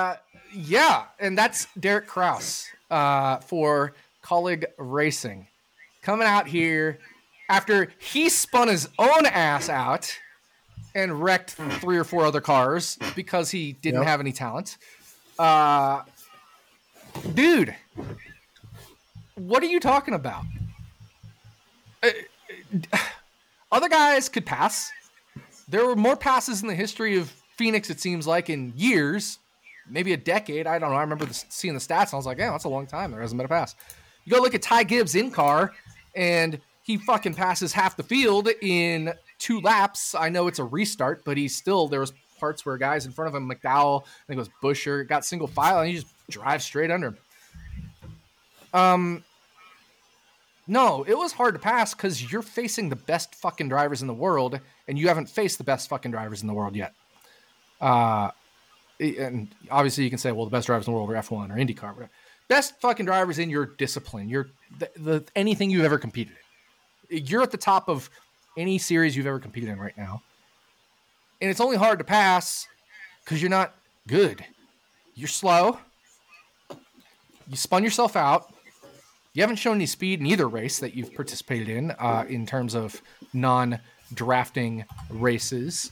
S2: Yeah, and that's Derek Kraus uh, for Colleague Racing. Coming out here after he spun his own ass out and wrecked three or four other cars because he didn't yep. have any talent. Uh, dude, what are you talking about? Uh, other guys could pass. There were more passes in the history of Phoenix, it seems like, in years, maybe a decade. I don't know. I remember the, seeing the stats, and I was like, yeah, that's a long time. There hasn't been a pass. You go look at Ty Gibbs in car, and he fucking passes half the field in two laps. I know it's a restart, but he's still, there was parts where guys in front of him, McDowell, I think it was Busher, got single file, and he just drives straight under him. Um, no, it was hard to pass because you're facing the best fucking drivers in the world, and you haven't faced the best fucking drivers in the world yet. Uh, and obviously you can say, well, the best drivers in the world are F one or IndyCar, whatever. Best fucking drivers in your discipline. You're the, the anything you've ever competed in. You're at the top of any series you've ever competed in right now. And it's only hard to pass because you're not good. You're slow. You spun yourself out. You haven't shown any speed in either race that you've participated in, uh, in terms of non-drafting races.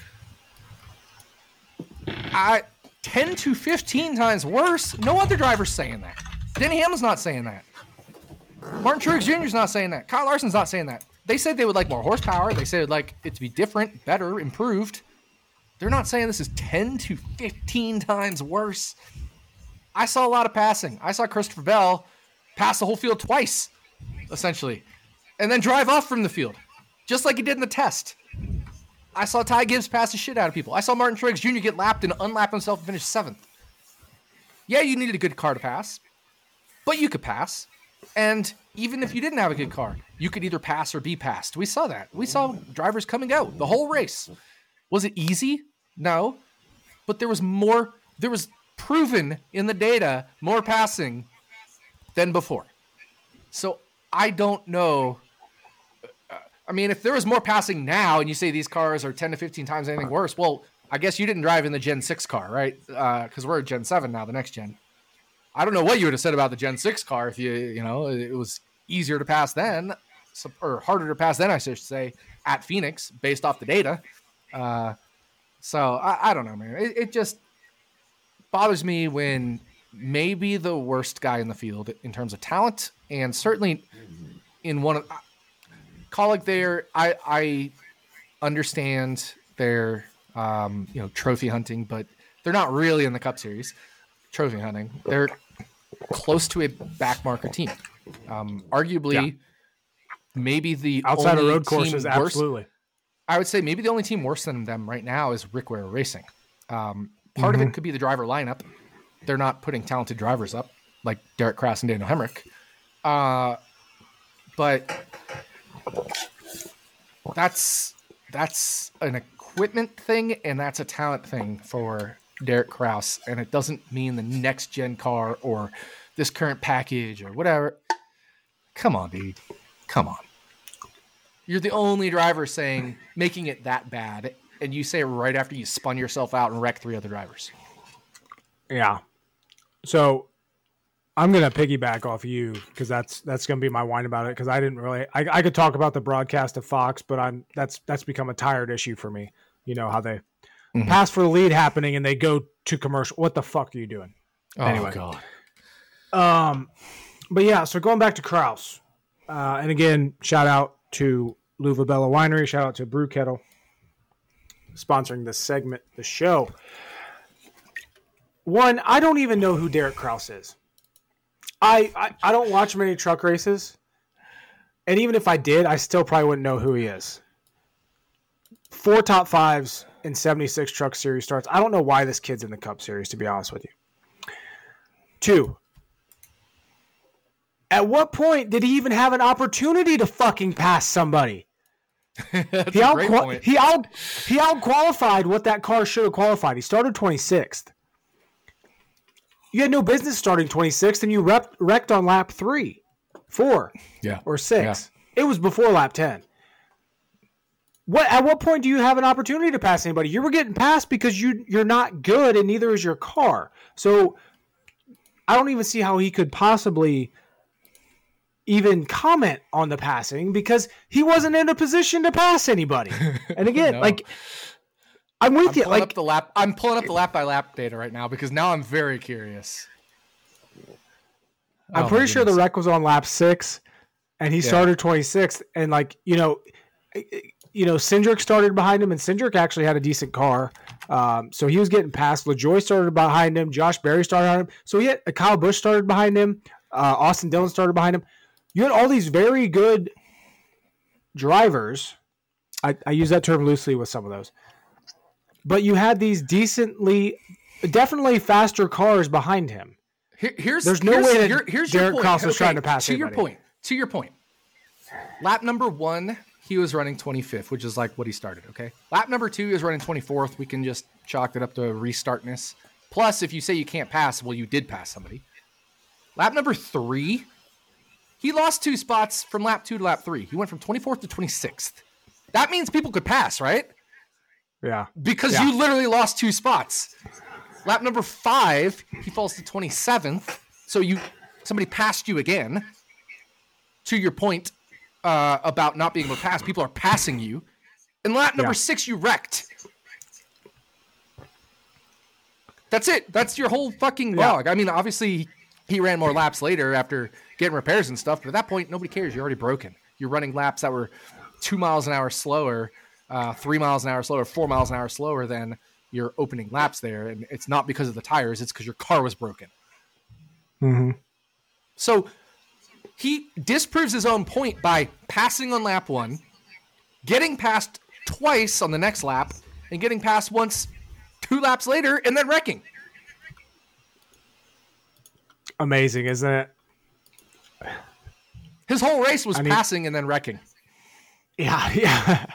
S2: I, ten to fifteen times worse. No other driver's saying that. Denny Hamlin's not saying that. Martin Truex Junior's not saying that. Kyle Larson's not saying that. They said they would like more horsepower. They said they'd like it to be different, better, improved. They're not saying this is ten to fifteen times worse. I saw a lot of passing. I saw Christopher Bell pass the whole field twice, essentially, and then drive off from the field, just like he did in the test. I saw Ty Gibbs pass the shit out of people. I saw Martin Truex Junior get lapped and unlap himself and finish seventh. Yeah, you needed a good car to pass, but you could pass. And even if you didn't have a good car, you could either pass or be passed. We saw that. We saw drivers coming out the whole race. Was it easy? No. But there was more, there was proven in the data more passing than before. So I don't know. I mean, if there was more passing now and you say these cars are ten to fifteen times anything worse, well, I guess you didn't drive in the Gen six car, right? Because uh, we're at Gen seven now, the next gen. I don't know what you would have said about the Gen six car if you, you know, it was easier to pass then, or harder to pass then, I should say, at Phoenix, based off the data. Uh, so I, I don't know, man. It, it just bothers me when maybe the worst guy in the field in terms of talent, and certainly in one of colleague there, I, I understand their um, you know, trophy hunting, but they're not really in the Cup Series trophy hunting. They're close to a backmarker team. Um, arguably, yeah. maybe the
S1: outside
S2: only
S1: of road courses,
S2: worse,
S1: absolutely.
S2: I would say maybe the only team worse than them right now is Rick Ware Racing. Um, part
S1: mm-hmm.
S2: of it could be the driver lineup. They're not putting talented drivers up like Derek Kraus and Daniel Hemrick. Uh, but that's that's an equipment thing, and that's a talent thing for Derek Kraus, and it doesn't mean the next gen car or this current package or whatever. Come on, dude. Come on. You're the only driver saying making it that bad, and you say it right after you spun yourself out and wrecked three other drivers.
S1: Yeah. So I'm gonna piggyback off you because that's that's gonna be my whine about it, because I didn't really I, I could talk about the broadcast of Fox, but I'm that's that's become a tired issue for me. You know how they mm-hmm. pass for the lead happening and they go to commercial. What the fuck are you doing?
S2: Oh
S1: anyway.
S2: God.
S1: Um, but yeah, so going back to Kraus, uh, and again, shout out to Luva Bella Winery, shout out to Brew Kettle, sponsoring this segment, the show. One, I don't even know who Derek Kraus is. I, I, I don't watch many truck races, and even if I did, I still probably wouldn't know who he is. Four top fives in seventy-six Truck Series starts. I don't know why this kid's in the Cup Series, to be honest with you. Two, at what point did he even have an opportunity to fucking pass somebody?
S2: That's
S1: he
S2: a
S1: out
S2: great point.
S1: He out he out qualified what that car should have qualified. He started twenty-sixth. You had no business starting twenty-sixth, and you rep, wrecked on lap three, four,
S2: yeah,
S1: or six.
S2: Yeah.
S1: It was before lap ten. What at what point do you have an opportunity to pass anybody? You were getting passed because you you're not good, and neither is your car. So I don't even see how he could possibly even comment on the passing because he wasn't in a position to pass anybody. And again, no. like I'm with
S2: I'm
S1: you. Like
S2: up the lap, I'm pulling up the lap by lap data right now because now I'm very curious.
S1: I'm
S2: oh
S1: pretty sure the wreck was on lap six, and he yeah. started twenty-sixth. And like you know. You know, Cindric started behind him, and Cindric actually had a decent car. Um, so he was getting past. LaJoie started behind him. Josh Berry started behind him. So he had uh, Kyle Busch started behind him. Uh, Austin Dillon started behind him. You had all these very good drivers. I, I use that term loosely with some of those. But you had these decently, definitely faster cars behind him.
S2: Here, here's
S1: There's no
S2: here's,
S1: way that
S2: here, here's
S1: Derek Cross was
S2: okay,
S1: trying to pass
S2: To
S1: anybody.
S2: your point. To your point. Lap number one. He was running twenty-fifth, which is like what he started, okay? Lap number two, he was running twenty-fourth. We can just chalk it up to restartness. Plus, if you say you can't pass, well, you did pass somebody. Lap number three, he lost two spots from lap two to lap three. He went from twenty-fourth to twenty-sixth. That means people could pass, right?
S1: Yeah.
S2: Because
S1: yeah.
S2: you literally lost two spots. Lap number five, he falls to twenty-seventh. So you somebody passed you again. To your point, Uh, about not being able to pass. People are passing you. In lap number yeah. six, you wrecked. That's it. That's your whole fucking log. Yeah. I mean, obviously, he ran more laps later after getting repairs and stuff, but at that point, nobody cares. You're already broken. You're running laps that were two miles an hour slower, uh, three miles an hour slower, four miles an hour slower than your opening laps there, and it's not because of the tires. It's because your car was broken.
S1: Mm-hmm.
S2: So he disproves his own point by passing on lap one, getting past twice on the next lap, and getting past once two laps later, and then wrecking.
S1: Amazing, isn't it?
S2: His whole race was
S1: I mean,
S2: passing and then wrecking.
S1: Yeah, yeah.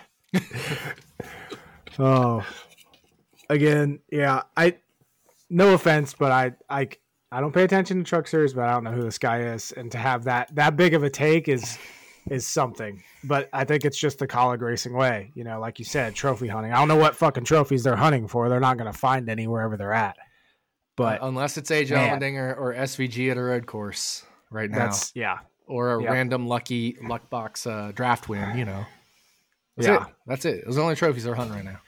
S1: oh, again, yeah. I, no offense, but I, I, I don't pay attention to Truck Series, but I don't know who this guy is, and to have that that big of a take is is something. But I think it's just the college racing way, you know, like you said, trophy hunting. I don't know what fucking trophies they're hunting for. They're not going to find any wherever they're at. But
S2: uh, unless it's A J Allmendinger or S V G at a road course right now,
S1: that's yeah,
S2: or a
S1: yep.
S2: random lucky luck box uh, draft win, you know. That's
S1: yeah,
S2: it. That's it. Those are the only trophies they're hunting right now.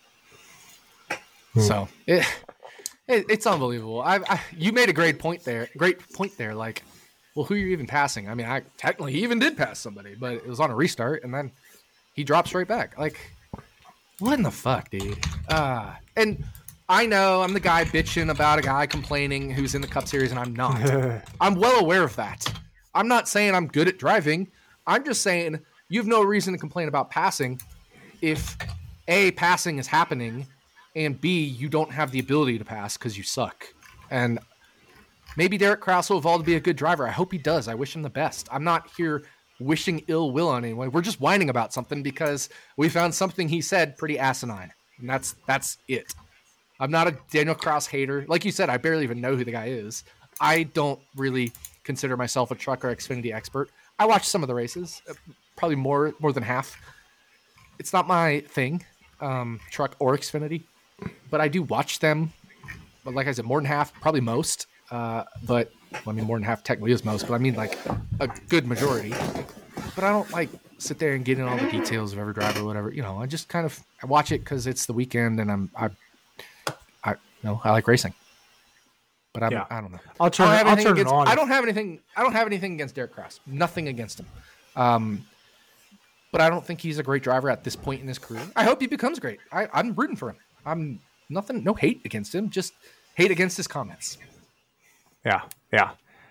S1: Hmm.
S2: So it. It, it's unbelievable. I, I, you made a great point there. Great point there. Like, well, who are you even passing? I mean, I technically he even did pass somebody, but it was on a restart, and then he dropped straight back. Like, what in the fuck, dude? Uh, and I know I'm the guy bitching about a guy complaining who's in the Cup Series, and I'm not. I'm well aware of that. I'm not saying I'm good at driving. I'm just saying you have no reason to complain about passing if A, passing is happening, and B, you don't have the ability to pass because you suck. And maybe Derek Kraus will evolve to be a good driver. I hope he does. I wish him the best. I'm not here wishing ill will on anyone. We're just whining about something because we found something he said pretty asinine. And that's that's it. I'm not a Daniel Kraus hater. Like you said, I barely even know who the guy is. I don't really consider myself a truck or Xfinity expert. I watch some of the races, probably more more than half. It's not my thing, um, truck or Xfinity. But I do watch them. But like I said, more than half, probably most. Uh, but well, I mean, more than half technically is most. But I mean, like a good majority. But I don't like sit there and get in all the details of every driver or whatever. You know, I just kind of I watch it because it's the weekend and I'm I, I you know I like racing. But I'm, yeah. I don't know.
S1: I'll turn.
S2: I don't,
S1: I'll turn
S2: against,
S1: it on.
S2: I don't have anything. I don't have anything against Derek Kraus. Nothing against him. Um, but I don't think he's a great driver at this point in his career. I hope he becomes great. I, I'm rooting for him. I'm nothing, no hate against him, just hate against his comments.
S1: Yeah, yeah.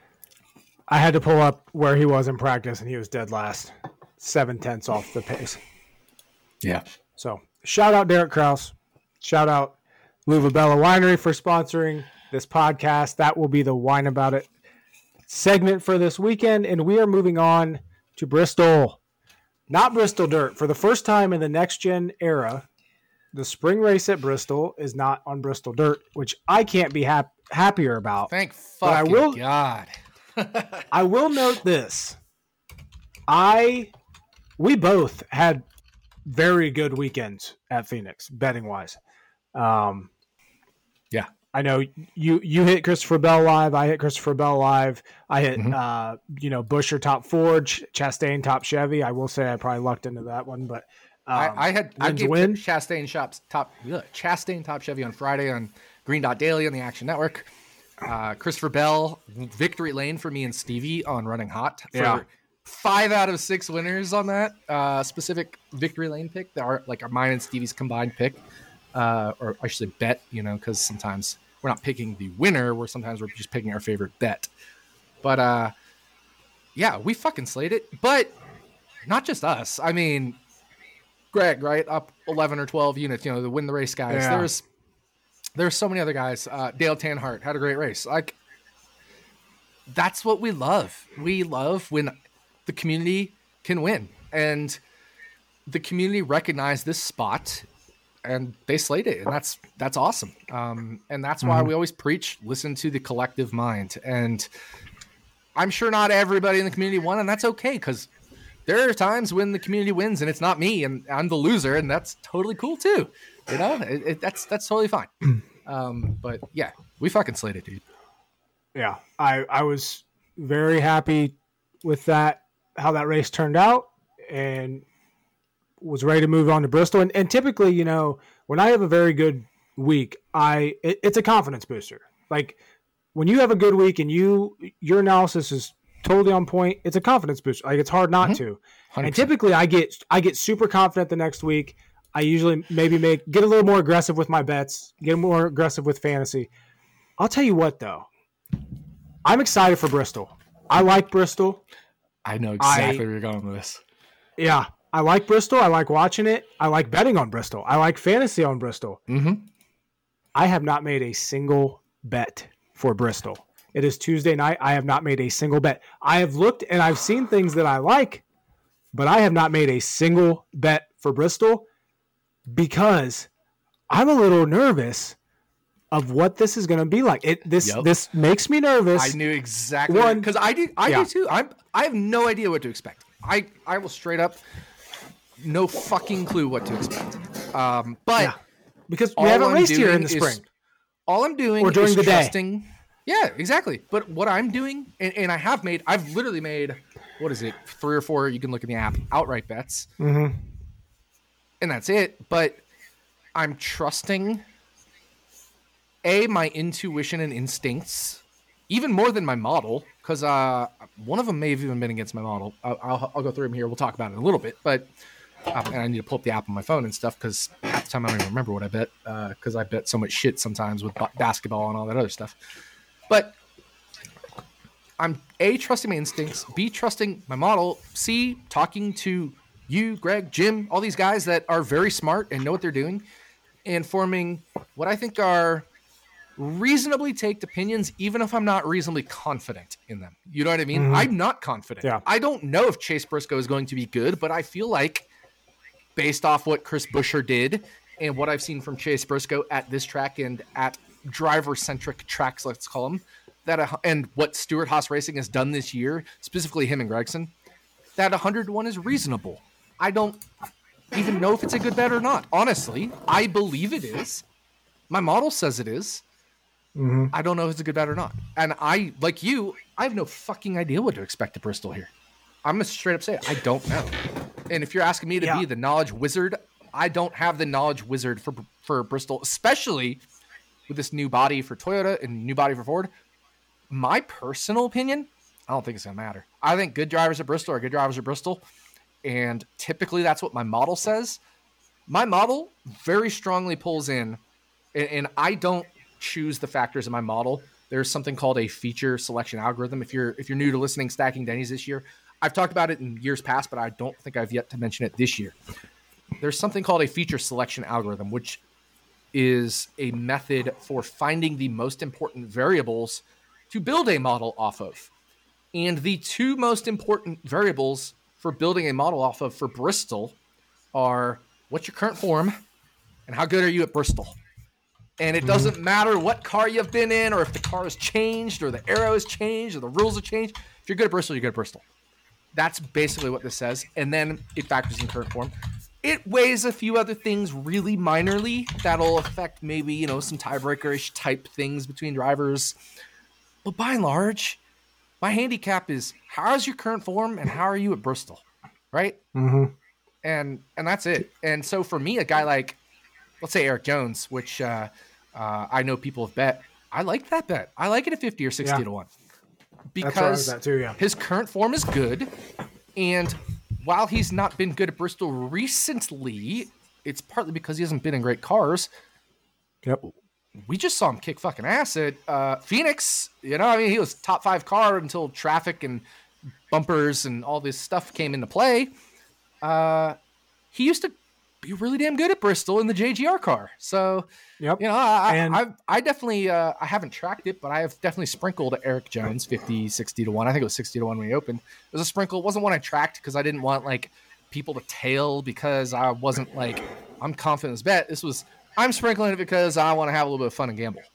S1: I had to pull up where he was in practice, and he was dead last, seven tenths off the pace.
S2: Yeah.
S1: So shout out Derek Kraus. Shout out Luva Bella Winery for sponsoring this podcast. That will be the Wine About It segment for this weekend, and we are moving on to Bristol. Not Bristol Dirt. For the first time in the next-gen era, the spring race at Bristol is not on Bristol Dirt, which I can't be hap- happier about.
S2: Thank fucking
S1: I will,
S2: God.
S1: I will note this. I, we both had very good weekends at Phoenix betting wise. Um,
S2: yeah,
S1: I know you you hit Christopher Bell live. I hit Christopher Bell live. I hit mm-hmm. uh, you know Buescher top Ford, Ch- Chastain top Chevy. I will say I probably lucked into that one, but um,
S2: I, I had I gave
S1: win.
S2: Chastain shops top ugh, Chastain top Chevy on Friday on Green Dot Daily on the Action Network. Uh, Christopher Bell victory lane for me and Stevie on Running Hot for
S1: yeah.
S2: five out of six winners on that uh, specific victory lane pick. That are like mine and Stevie's combined pick, uh, or I should say bet. You know, because sometimes we're not picking the winner. We're sometimes we're just picking our favorite bet. But uh, yeah, we fucking slayed it. But not just us. I mean, Greg, right, up eleven or twelve units. You know, the win the race guys.
S1: Yeah.
S2: There's there's so many other guys. Uh, Dale Tanhart had a great race. Like that's what we love. We love when the community can win, and the community recognized this spot. And they slayed it, and that's that's awesome. Um, and that's why mm-hmm. we always preach, listen to the collective mind. And I'm sure not everybody in the community won, and that's okay, because there are times when the community wins and it's not me, and I'm the loser, and that's totally cool too. You know, it, it, that's that's totally fine. Um, but yeah, we fucking slayed it, dude.
S1: Yeah, I I was very happy with that, how that race turned out, and was ready to move on to Bristol. And, and typically, you know, when I have a very good week, I it, it's a confidence booster. Like when you have a good week and you your analysis is totally on point, it's a confidence booster. Like it's hard not mm-hmm. to. one hundred percent. And typically I get I get super confident the next week. I usually maybe make get a little more aggressive with my bets, get more aggressive with fantasy. I'll tell you what though. I'm excited for Bristol. I like Bristol.
S2: I know exactly I, where you're going with this.
S1: Yeah. I like Bristol. I like watching it. I like betting on Bristol. I like fantasy on Bristol.
S2: Mm-hmm.
S1: I have not made a single bet for Bristol. It is Tuesday night. I have not made a single bet. I have looked and I've seen things that I like, but I have not made a single bet for Bristol because I'm a little nervous of what this is going to be like. It this yep. this makes me nervous.
S2: I knew exactly one because I do. I yeah. do too. I'm. I have no idea what to expect. I I will straight up. No fucking clue what to expect. Um, but yeah,
S1: because we haven't raced here in the spring.
S2: Is, all I'm doing
S1: or during
S2: is
S1: the
S2: trusting.
S1: Day.
S2: Yeah, exactly. But what I'm doing, and, and I have made, I've literally made, what is it, three or four, you can look in the app, outright bets.
S1: Mm-hmm.
S2: And that's it. But I'm trusting, A, my intuition and instincts, even more than my model, because uh, one of them may have even been against my model. I'll, I'll, I'll go through them here. We'll talk about it in a little bit. But Um, and I need to pull up the app on my phone and stuff because half the time I don't even remember what I bet because uh, I bet so much shit sometimes with b- basketball and all that other stuff. But I'm A, trusting my instincts, B, trusting my model, C, talking to you, Greg, Jim, all these guys that are very smart and know what they're doing and forming what I think are reasonably taked opinions, even if I'm not reasonably confident in them. You know what I mean? Mm-hmm. I'm not confident.
S1: Yeah.
S2: I don't know if Chase Briscoe is going to be good, but I feel like based off what Chris Buescher did and what I've seen from Chase Briscoe at this track and at driver-centric tracks, let's call them, that a, and what Stewart Haas Racing has done this year, specifically him and Gregson, that one hundred to one is reasonable. I don't even know if it's a good bet or not. Honestly, I believe it is. My model says it is.
S1: Mm-hmm.
S2: I don't know if it's a good bet or not. And I, like you, I have no fucking idea what to expect at Bristol here. I'm going to straight up say it. I don't know. And if you're asking me to yeah. be the knowledge wizard, I don't have the knowledge wizard for for Bristol, especially with this new body for Toyota and new body for Ford. My personal opinion, I don't think it's going to matter. I think good drivers at Bristol are good drivers at Bristol. And typically that's what my model says. My model very strongly pulls in, and, and I don't choose the factors in my model. There's something called a feature selection algorithm. If you're if you're new to listening, Stacking Denny's this year, I've talked about it in years past, but I don't think I've yet to mention it this year. There's something called a feature selection algorithm, which is a method for finding the most important variables to build a model off of. And the two most important variables for building a model off of for Bristol are what's your current form and how good are you at Bristol? And it doesn't matter what car you've been in or if the car has changed or the aero has changed or the rules have changed. If you're good at Bristol, you're good at Bristol. That's basically what this says. And then it factors in current form. it weighs a few other things really minorly that'll affect maybe, you know, some tiebreaker-ish type things between drivers. But by and large, my handicap is how's your current form and how are you at Bristol, right?
S1: Mm-hmm.
S2: And and that's it. And so for me, a guy like, let's say Eric Jones, which uh, uh, I know people have bet, I like that bet. I like it at fifty or sixty yeah. to one. Because
S1: that too, yeah.
S2: his current form is good. And while he's not been good at Bristol recently, it's partly because he hasn't been in great cars.
S1: Yep.
S2: We just saw him kick fucking ass at uh, Phoenix. You know, I mean, he was top five car until traffic and bumpers and all this stuff came into play. Uh, he used to be really damn good at Bristol in the J G R car. So,
S1: yep.
S2: you know, I,
S1: and-
S2: I, I, I definitely, uh, I haven't tracked it, but I have definitely sprinkled Eric Jones fifty, sixty to one. I think it was sixty to one when he opened. It was a sprinkle. It wasn't one I tracked because I didn't want like people to tail because I wasn't like, I'm confident in this bet. This was, I'm sprinkling it because I want to have a little bit of fun and gamble.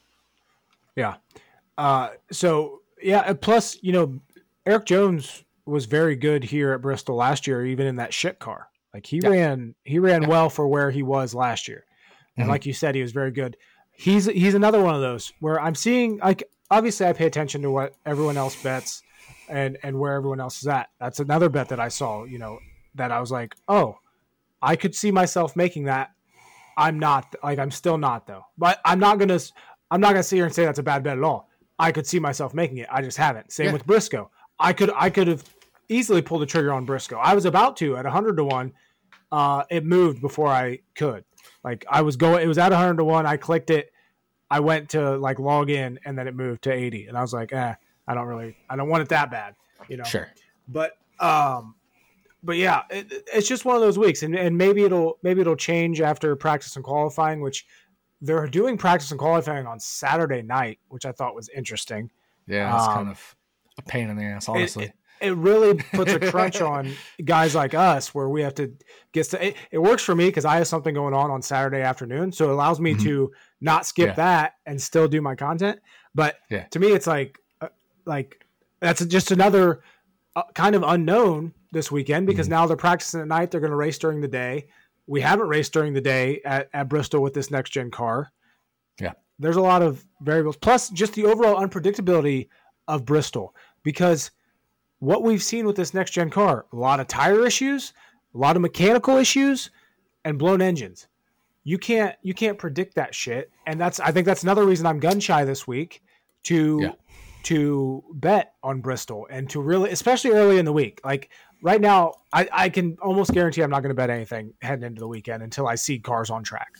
S1: Yeah. Uh, so, yeah, plus, you know, Eric Jones was very good here at Bristol last year, even in that shit car. Like he yeah. ran, he ran yeah. well for where he was last year. And mm-hmm. like you said, he was very good. He's, he's another one of those where I'm seeing, like, obviously I pay attention to what everyone else bets and, and where everyone else is at. That's another bet that I saw, you know, that I was like, oh, I could see myself making that. I'm not like, I'm still not though, but I'm not going to, I'm not going to sit here and say that's a bad bet at all. I could see myself making it. I just haven't. Same yeah. with Briscoe. I could, I could have easily pulled the trigger on Briscoe. I was about to at a hundred to one. Uh, it moved before I could. Like I was going, it was at a hundred to one. I clicked it. I went to like log in and then it moved to eighty. And I was like, eh, I don't really, I don't want it that bad, you know?
S2: Sure.
S1: But, um, but yeah, it, it's just one of those weeks, and, and maybe it'll maybe it'll change after practice and qualifying, which they're doing practice and qualifying on Saturday night, which I thought was interesting.
S2: Yeah, it's um, kind of a pain in the ass, honestly.
S1: It, it, it really puts a crunch on guys like us, where we have to get to. It, it works for me because I have something going on on Saturday afternoon, so it allows me mm-hmm. to not skip yeah. that and still do my content. But
S2: yeah.
S1: to me, it's like uh, like that's just another uh, kind of unknown this weekend because mm-hmm. now they're practicing at night. They're going to race during the day. We haven't raced during the day at, at Bristol with this next gen car.
S2: Yeah.
S1: There's a lot of variables, plus just the overall unpredictability of Bristol, because what we've seen with this next gen car, a lot of tire issues, a lot of mechanical issues, and blown engines. You can't, you can't predict that shit. And that's, I think that's another reason I'm gun shy this week to, yeah. to bet on Bristol and to really, especially early in the week. Like, right now, I, I can almost guarantee I'm not going to bet anything heading into the weekend until I see cars on track.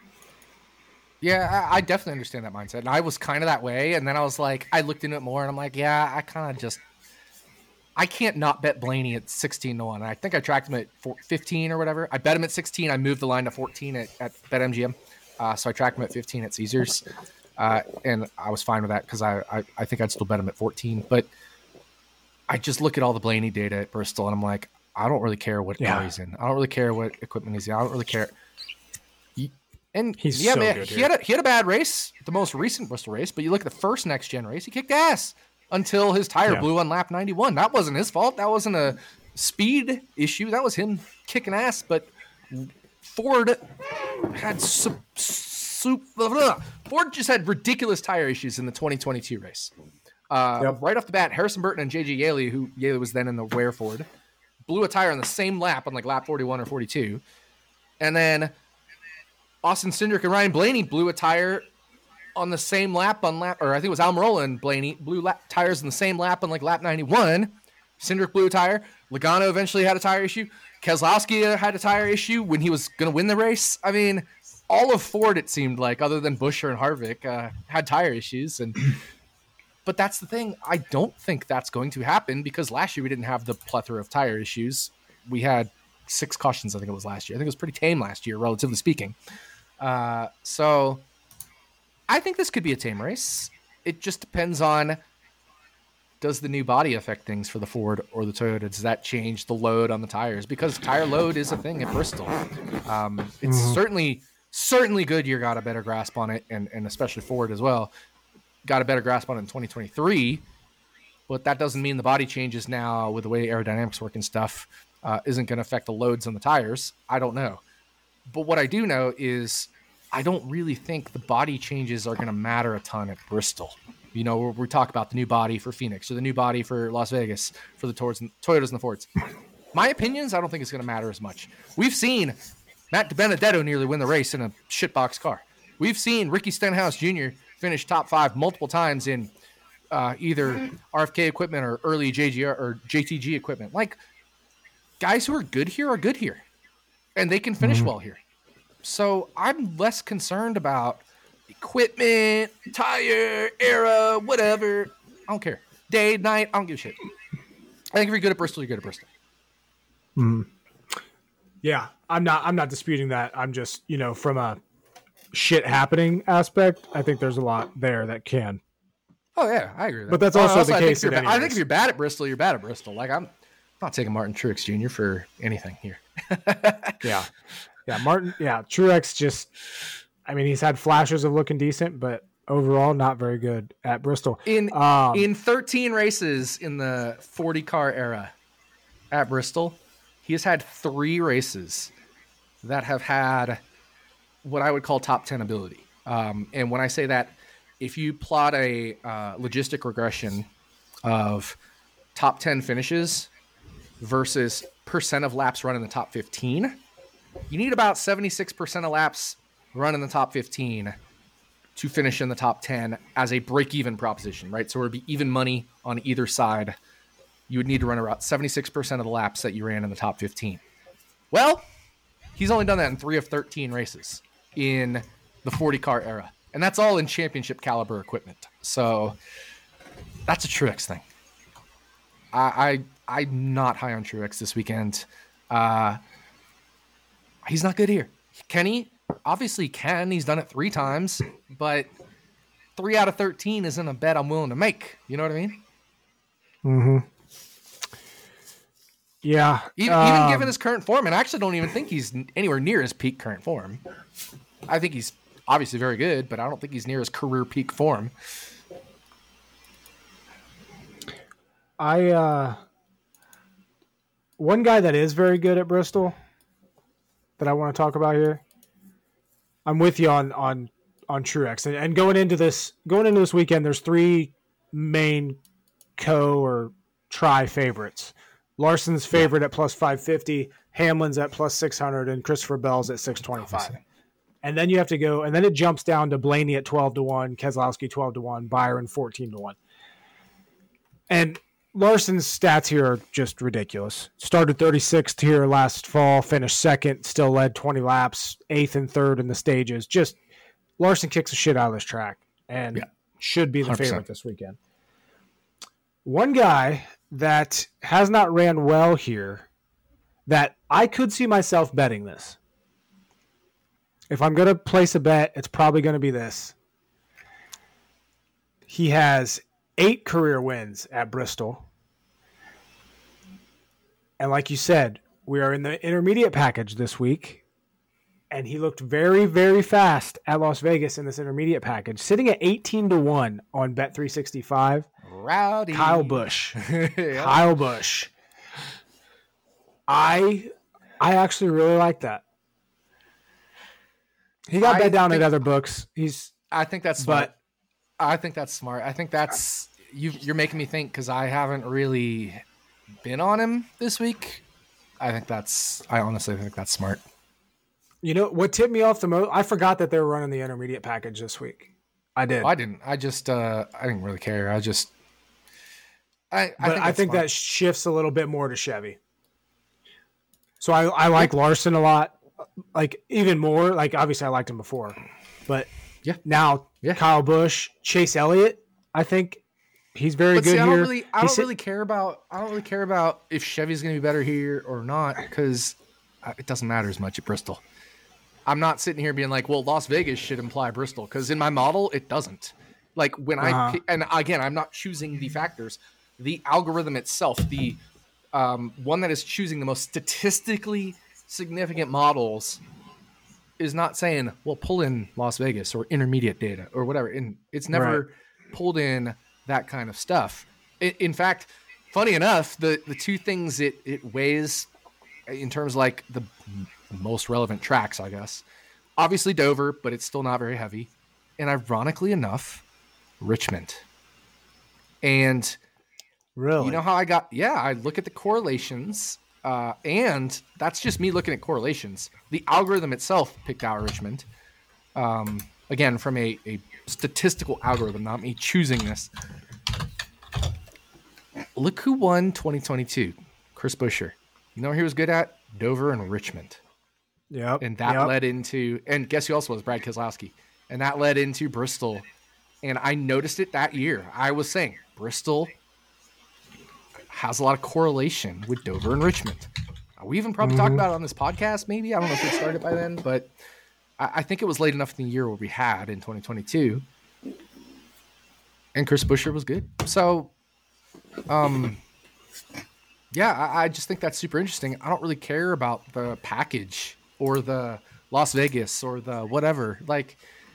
S2: Yeah, I, I definitely understand that mindset. And I was kind of that way. And then I was like, I looked into it more and I'm like, yeah, I kind of just, I can't not bet Blaney at sixteen to one. I think I tracked him at fifteen or whatever. I bet him at sixteen. I moved the line to fourteen at, at BetMGM. Uh, so I tracked him at fifteen at Caesars. Uh, and I was fine with that because I, I, I think I'd still bet him at fourteen. But I just look at all the Blaney data at Bristol and I'm like, I don't really care what yeah. car he's in. I don't really care what equipment he's in. I don't really care. He, and
S1: he's
S2: yeah,
S1: so
S2: man,
S1: good
S2: he
S1: here.
S2: had a he had a bad race, the most recent Bristol race. But you look at the first next gen race, he kicked ass until his tire
S1: yeah.
S2: blew on lap ninety-one. That wasn't his fault. That wasn't a speed issue. That was him kicking ass. But Ford had su- su- Ford just had ridiculous tire issues in the twenty twenty-two race. Uh, yep. Right off the bat, Harrison Burton and J J Yaley, who Yaley was then in the Ware Ford, blew a tire on the same lap on like lap forty-one or forty-two. And then Austin Cindric and Ryan Blaney blew a tire on the same lap on lap, or I think it was Almirola and Blaney blew lap tires in the same lap on like lap ninety-one. Cindric blew a tire. Logano eventually had a tire issue. Keselowski had a tire issue when he was going to win the race. I mean, all of Ford, it seemed like, other than Buescher and Harvick, uh, had tire issues. And But that's the thing. I don't think that's going to happen because last year we didn't have the plethora of tire issues. We had six cautions, I think it was last year. I think it was pretty tame last year, relatively speaking. Uh, so I think this could be a tame race. It just depends on, does the new body affect things for the Ford or the Toyota? Does that change the load on the tires? Because tire load is a thing at Bristol. Um, it's mm-hmm. certainly certainly Goodyear got a better grasp on it, and, and especially Ford as well. Got a better grasp on it in twenty twenty-three, but that doesn't mean the body changes now with the way aerodynamics work and stuff. uh, isn't going to affect the loads on the tires. I don't know. But what I do know is I don't really think the body changes are going to matter a ton at Bristol. You know, we talk about the new body for Phoenix or the new body for Las Vegas for the Toyotas and, Toyotas and the Fords. My opinions, I don't think it's going to matter as much. We've seen Matt DiBenedetto nearly win the race in a shitbox car. We've seen Ricky Stenhouse Junior finish top five multiple times in uh, either R F K equipment or early J G R or J T G equipment. Like, guys who are good here are good here, and they can finish mm-hmm. well here. So I'm less concerned about equipment, tire, era, whatever. I don't care. Day, night, I don't give a shit. I think if you're good at Bristol, you're good at Bristol.
S1: Mm. Yeah, I'm not. I'm not disputing that. I'm just, you know, from a shit happening aspect, I think there's a lot there that can.
S2: Oh yeah, I agree with that.
S1: But that's also, uh, also
S2: the
S1: I case.
S2: Think
S1: ba-
S2: I think if you're bad at Bristol, you're bad at Bristol. Like I'm not taking Martin Truex Junior for anything here.
S1: yeah, yeah, Martin. Yeah, Truex just. I mean, he's had flashes of looking decent, but overall not very good at Bristol.
S2: In
S1: um,
S2: in thirteen races in the forty car era at Bristol, he has had three races that have had what I would call top ten ability. Um, and when I say that, if you plot a uh, logistic regression of top ten finishes versus percent of laps run in the top fifteen, you need about seventy-six percent of laps run in the top fifteen to finish in the top ten as a break-even proposition, right? So it would be even money on either side. You would need to run about seventy-six percent of the laps that you ran in the top fifteen. Well, he's only done that in three of thirteen races in the forty car era. And that's all in championship caliber equipment. So that's a Truex thing. I, I, I'm not high on Truex this weekend. Uh, he's not good here. Can he? Obviously he can. He's done it three times. But three out of thirteen isn't a bet I'm willing to make. You know what I mean?
S1: Mm-hmm. Yeah.
S2: Even,
S1: um,
S2: even given his current form, and I actually don't even think he's anywhere near his peak current form. I think he's obviously very good, but I don't think he's near his career peak form.
S1: I, uh, one guy that is very good at Bristol that I want to talk about here. I'm with you on, on, on Truex, and, and going into this, going into this weekend, there's three main co or tri favorites. Larson's favorite yeah. at plus five fifty, Hamlin's at plus six hundred, and Christopher Bell's at six twenty-five. And then you have to go, and then it jumps down to Blaney at twelve to one, Keselowski twelve to one, Byron fourteen to one. And Larson's stats here are just ridiculous. Started thirty-sixth here last fall, finished second, still led twenty laps, eighth and third in the stages. Just Larson kicks the shit out of this track and yeah. should be the one hundred percent favorite this weekend. One guy that has not ran well here that I could see myself betting this. If I'm going to place a bet, it's probably going to be this. He has eight career wins at Bristol. And like you said, we are in the intermediate package this week. And he looked very, very fast at Las Vegas in this intermediate package, sitting at eighteen to one on Bet three sixty-five.
S2: Rowdy.
S1: Kyle Busch. yeah. Kyle Busch. I I actually really like that. He got I bet down think, at other books. He's
S2: I think that's smart. But I think that's smart. I think that's you you're making me think because I haven't really been on him this week. I think that's I honestly think that's smart.
S1: You know what tipped me off the most? I forgot that they were running the intermediate package this week. I did.
S2: Oh, I didn't. I just uh, I didn't really care. I just I I
S1: but
S2: think,
S1: I think that shifts a little bit more to Chevy. So I I like Larson a lot. Like even more. Like obviously I liked him before, but
S2: yeah.
S1: Now
S2: yeah.
S1: Kyle Busch, Chase Elliott. I think he's very
S2: but
S1: good
S2: see, I
S1: here.
S2: don't really I
S1: he's
S2: don't really care about I don't really care about if Chevy's going to be better here or not because it doesn't matter as much at Bristol. I'm not sitting here being like, well, Las Vegas should imply Bristol because in my model, it doesn't. Like when uh-huh. I, pick, and again, I'm not choosing the factors, the algorithm itself, the um, one that is choosing the most statistically significant models is not saying, well, pull in Las Vegas or intermediate data or whatever. And it's never right. pulled in that kind of stuff. In, in fact, funny enough, the, the two things it, it weighs in terms of like the most relevant tracks, I guess. Obviously Dover, but it's still not very heavy. And ironically enough, Richmond. And
S1: really,
S2: you know how I got, yeah, I look at the correlations, uh, and that's just me looking at correlations. The algorithm itself picked out Richmond. Um, again, from a, a statistical algorithm, not me choosing this. Look who won twenty twenty-two. Chris Buescher. You know where he was good at? Dover and Richmond.
S1: Yep.
S2: And that
S1: yep.
S2: led into, and guess who else was? Brad Keselowski. And that led into Bristol. And I noticed it that year. I was saying Bristol has a lot of correlation with Dover and Richmond. We even probably
S1: mm-hmm.
S2: talked about it on this podcast, maybe. I don't know if it started by then, but I, I think it was late enough in the year where we had in twenty twenty-two. And Chris Buescher was good. So, um, yeah, I, I just think that's super interesting. I don't really care about the package or the Las Vegas or the whatever. Like,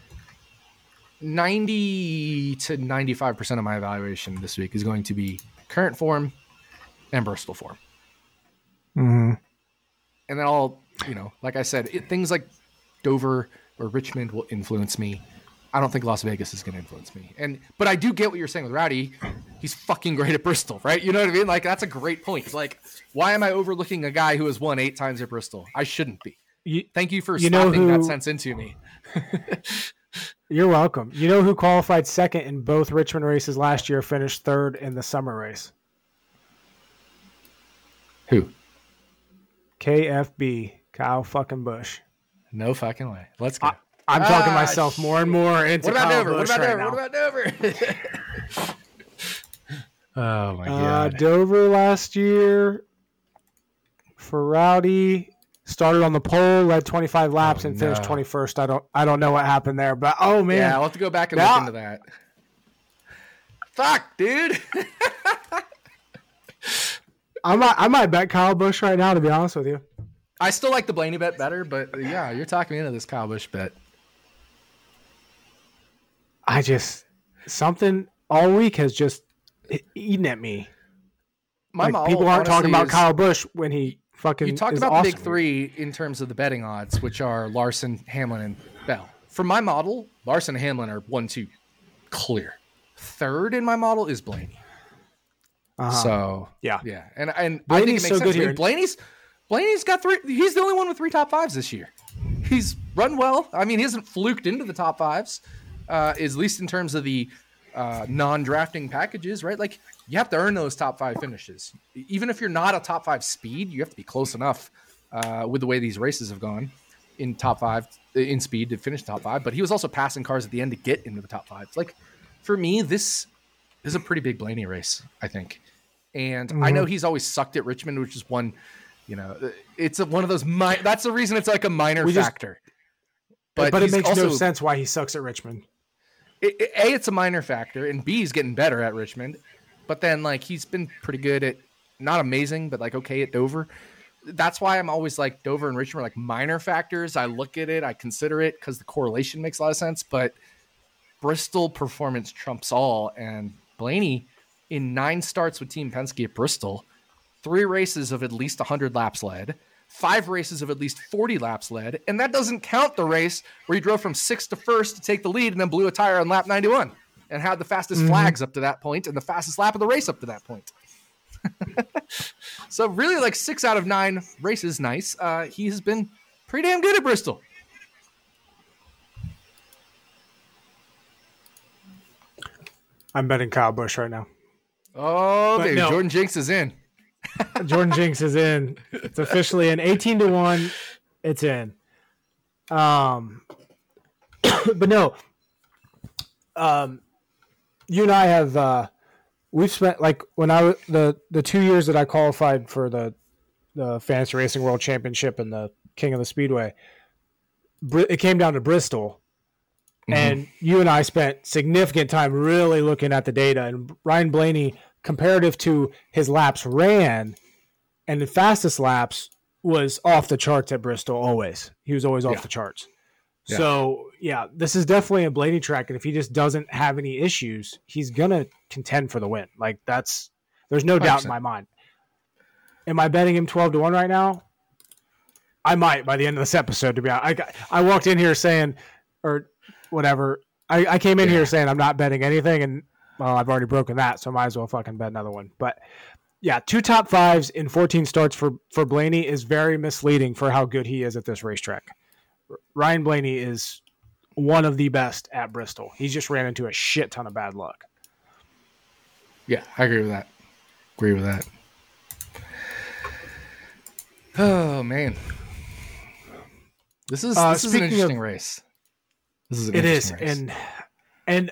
S2: ninety to ninety-five percent of my evaluation this week is going to be current form and Bristol form.
S1: Mm-hmm.
S2: And then I'll, you know, like I said, it, things like Dover or Richmond will influence me. I don't think Las Vegas is going to influence me. And, but I do get what you're saying with Rowdy. He's fucking great at Bristol, right? You know what I mean? Like, that's a great point. Like, why am I overlooking a guy who has won eight times at Bristol? I shouldn't be. You, Thank you for you slapping who, that sense into me.
S1: You're welcome. You know who qualified second in both Richmond races last year, finished third in the summer race?
S2: Who?
S1: K F B, Kyle fucking Busch.
S2: No fucking way. Let's go.
S1: I, I'm ah, talking myself more and more into
S2: what about
S1: Kyle
S2: Dover?
S1: Busch
S2: What about
S1: right
S2: Dover?
S1: now.
S2: What about Dover? Oh my god.
S1: Uh, Dover last year for Rowdy started on the pole, led twenty-five laps,
S2: oh,
S1: and finished
S2: no.
S1: twenty-first. I don't, I don't know what happened there, but oh man,
S2: yeah, I'll have to go back and
S1: now,
S2: look into that. Fuck, dude.
S1: I might, I might bet Kyle Busch right now, to be honest with you.
S2: I still like the Blaney bet better, but yeah, you're talking me into this Kyle Busch bet.
S1: I just something all week has just eaten at me.
S2: My
S1: like, people aren't talking about
S2: is,
S1: Kyle Busch when he fucking.
S2: You talked
S1: is
S2: about
S1: awesome.
S2: the big three in terms of the betting odds, which are Larson, Hamlin, and Bell. For my model, Larson and Hamlin are one, two, clear. Third in my model is Blaney.
S1: Uh-huh.
S2: So
S1: yeah,
S2: yeah, and and
S1: Blaney's
S2: I think it makes
S1: so
S2: sense.
S1: good
S2: I mean,
S1: here.
S2: Blaney's Blaney's got three. He's the only one with three top fives this year. He's run well. I mean, he hasn't fluked into the top fives, uh, at least in terms of the uh, non-drafting packages, right? Like, you have to earn those top five finishes. Even if you're not a top five speed, you have to be close enough uh, with the way these races have gone in top five in speed to finish top five. But he was also passing cars at the end to get into the top five. Like, for me, this is a pretty big Blaney race, I think. And mm-hmm. I know he's always sucked at Richmond, which is one, you know, it's a, one of those, mi- that's the reason it's like a minor
S1: we
S2: factor.
S1: Just, but but it makes
S2: also,
S1: no sense why he sucks at Richmond.
S2: It, it, A, it's a minor factor, and B, he's getting better at Richmond. But then, like, he's been pretty good at, not amazing, but like okay at Dover. That's why I'm always like Dover and Richmond are like minor factors. I look at it, I consider it because the correlation makes a lot of sense. But Bristol performance trumps all, and Blaney in nine starts with Team Penske at Bristol, three races of at least one hundred laps led, five races of at least forty laps led, and that doesn't count the race where he drove from sixth to first to take the lead and then blew a tire on lap ninety-one and had the fastest mm-hmm. flags up to that point and the fastest lap of the race up to that point. So really, like six out of nine races, nice. Uh, he has been pretty damn good at Bristol.
S1: I'm betting Kyle Busch right now.
S2: Oh, baby, no. Jordan Jinx is in.
S1: Jordan Jinx is in. It's officially in. eighteen to one. It's in. Um, but no. Um, you and I have uh, we've spent like when I was the the two years that I qualified for the the Fantasy Racing World Championship and the King of the Speedway. It came down to Bristol. Mm-hmm. And you and I spent significant time really looking at the data, and Ryan Blaney, comparative to his laps ran and the fastest laps, was off the charts at Bristol always. He was always off
S2: yeah.
S1: the charts.
S2: Yeah.
S1: So, yeah, this is definitely a Blaney track, and if he just doesn't have any issues, he's going to contend for the win. Like, that's – there's no doubt in my mind. Am I betting him twelve to one right now? I might by the end of this episode. To be honest, I got, I walked in here saying, or whatever. I, I came in yeah. here saying I'm not betting anything, and well, I've already broken that, so I might as well fucking bet another one. But yeah, two top fives in fourteen starts for for Blaney is very misleading for how good he is at this racetrack. Ryan Blaney is one of the best at Bristol. He just ran into a shit ton of bad luck.
S2: Yeah, I agree with that. Agree with that. Oh man, this is
S1: uh,
S2: this is an interesting
S1: of,
S2: race. This is an
S1: it
S2: interesting
S1: is,
S2: race.
S1: and and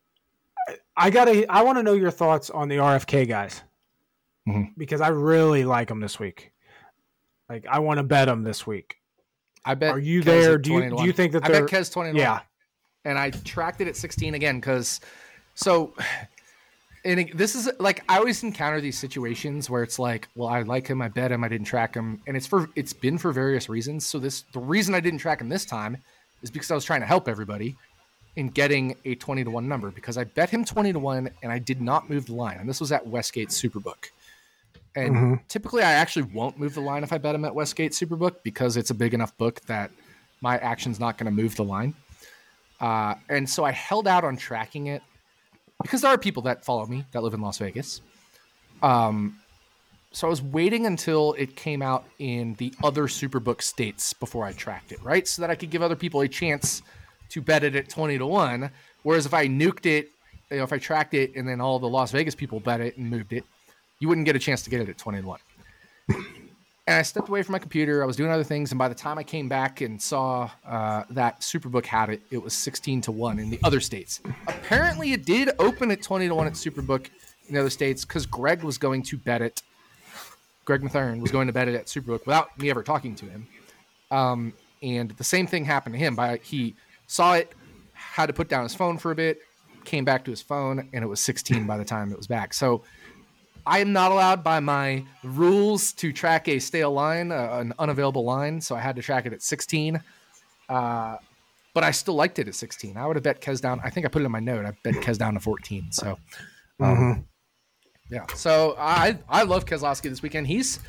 S1: I gotta I want to know your thoughts on the R F K guys
S2: mm-hmm.
S1: because I really like them this week. Like I want to bet them this week.
S2: I bet.
S1: Are you
S2: Kez
S1: there? Do you do you think that
S2: I
S1: they're,
S2: bet Kez twenty?
S1: Yeah,
S2: and I tracked it at sixteen again because so. And this is like I always encounter these situations where it's like, well, I like him, I bet him, I didn't track him, and it's for it's been for various reasons. So this the reason I didn't track him this time is because I was trying to help everybody in getting a twenty to one number because I bet him twenty to one and I did not move the line, and this was at Westgate Superbook. And
S1: mm-hmm.
S2: typically, I actually won't move the line if I bet him at Westgate Superbook because it's a big enough book that my action's not going to move the line. Uh, and so I held out on tracking it. Because there are people that follow me that live in Las Vegas. Um, so I was waiting until it came out in the other Superbook states before I tracked it, right? So that I could give other people a chance to bet it at twenty to one. Whereas if I nuked it, you know, if I tracked it and then all the Las Vegas people bet it and moved it, you wouldn't get a chance to get it at twenty to one. And I stepped away from my computer. I was doing other things. And by the time I came back and saw uh, that Superbook had it, it was sixteen to one in the other states. Apparently, it did open at twenty to one at Superbook in the other states because Greg was going to bet it. Greg Mathern was going to bet it at Superbook without me ever talking to him. Um, and the same thing happened to him. By He saw it, had to put down his phone for a bit, came back to his phone, and it was sixteen by the time it was back. So I am not allowed by my rules to track a stale line, uh, an unavailable line, so I had to track it at sixteen. Uh, but I still liked it at sixteen. I would have bet Kez down. I think I put it in my note. I bet Kez down to fourteen. So, um,
S1: mm-hmm.
S2: yeah. So I I love Keselowski this weekend. He's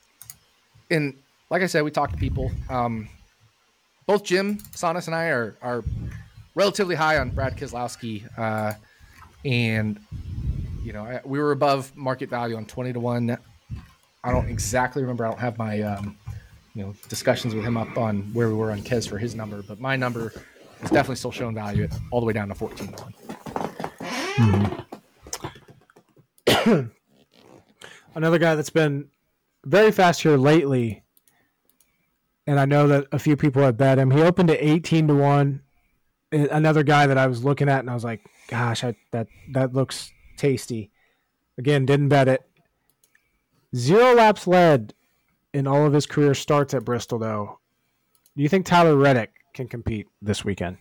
S2: in, like I said, we talked to people. Um, both Jim Sonis and I are are relatively high on Brad Keselowski, uh, and. You know, I, we were above market value on twenty to one. I don't exactly remember. I don't have my, um, you know, discussions with him up on where we were on Kez for his number, but my number is definitely still showing value at all the way down to fourteen to one.
S1: Mm-hmm. Another guy that's been very fast here lately, and I know that a few people have bet him. He opened to eighteen to one. Another guy that I was looking at, and I was like, gosh, I, that that looks tasty. Again, didn't bet it. Zero laps led in all of his career starts at Bristol, though. Do you think Tyler Reddick can compete this weekend?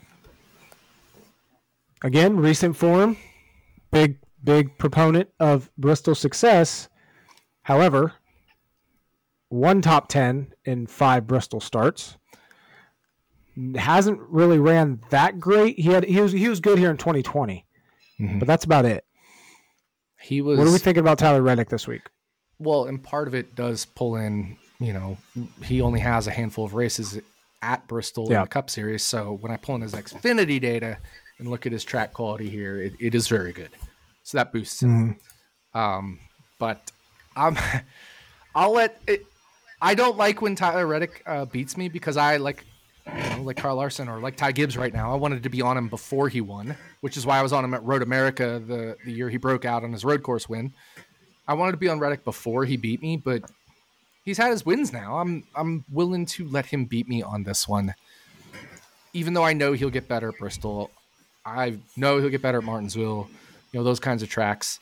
S1: Again, recent form, big, big proponent of Bristol success. However, one top ten in five Bristol starts. Hasn't really ran that great. He had he was he was good here in twenty twenty, mm-hmm. but that's about it.
S2: He was.
S1: What are we thinking about Tyler Reddick this week?
S2: Well, and part of it does pull in, you know, he only has a handful of races at Bristol yeah. in the Cup Series. So when I pull in his Xfinity data and look at his track quality here, it, it is very good. So that boosts him. Mm-hmm. Um, but I'm, I'll let it. I don't like when Tyler Reddick uh, beats me because I like. You know, like Carl Larson or like Ty Gibbs right now. I wanted to be on him before he won, which is why I was on him at Road America the, the year he broke out on his road course win. I wanted to be on Reddick before he beat me, but he's had his wins now. I'm I'm willing to let him beat me on this one. Even though I know he'll get better at Bristol. I know he'll get better at Martinsville, you know, those kinds of tracks.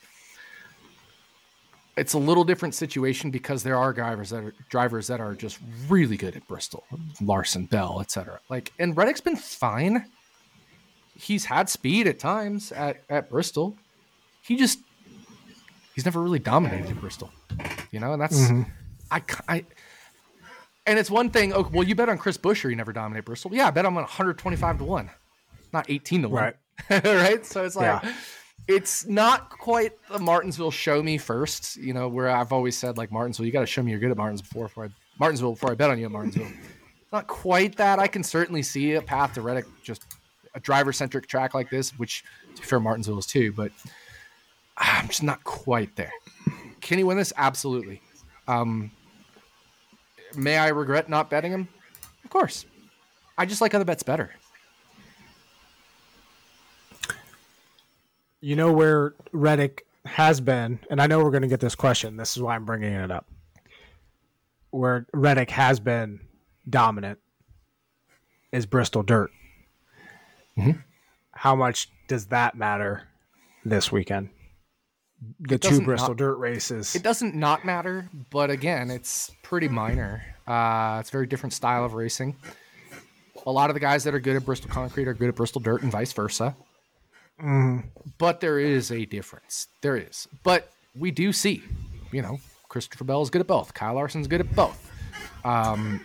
S2: It's a little different situation because there are drivers that are drivers that are just really good at Bristol, Larson, Bell, et cetera. Like, and Reddick's been fine. He's had speed at times at, at Bristol. He just he's never really dominated at Bristol, you know. And that's mm-hmm. I, I and it's one thing. Okay, well, you bet on Chris Buescher, he never dominated Bristol. Yeah, I bet I'm on one hundred twenty-five to one, not eighteen to one,
S1: right?
S2: Right. So it's like.
S1: Yeah.
S2: It's not quite the Martinsville show me first, you know, where I've always said like Martinsville, you got to show me you're good at Martinsville before, before I Martinsville before I bet on you at Martinsville. Not quite that. I can certainly see a path to Reddick, just a driver-centric track like this, which, to be fair, Martinsville is too, but I'm just not quite there. Can he win this? Absolutely. Um, may I regret not betting him? Of course. I just like other bets better.
S1: You know where Reddick has been, and I know we're going to get this question. This is why I'm bringing it up. Where Reddick has been dominant is Bristol Dirt.
S2: Mm-hmm.
S1: How much does that matter this weekend? The two Bristol
S2: not,
S1: Dirt races.
S2: It doesn't not matter, but again, it's pretty minor. Uh, it's a very different style of racing. A lot of the guys that are good at Bristol Concrete are good at Bristol Dirt and vice versa.
S1: Mm.
S2: But there is a difference. There is. But we do see, you know, Christopher Bell is good at both. Kyle Larson's good at both. Um,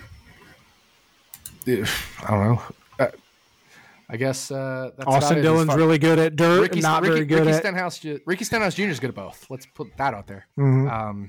S2: I don't know. Uh, I guess uh, that's
S1: Austin Dillon's really good at dirt
S2: Ricky,
S1: and not
S2: Ricky,
S1: very good
S2: Ricky
S1: at...
S2: Stenhouse, Ricky Stenhouse Junior is good at both. Let's put that out there.
S1: Mm-hmm.
S2: Um,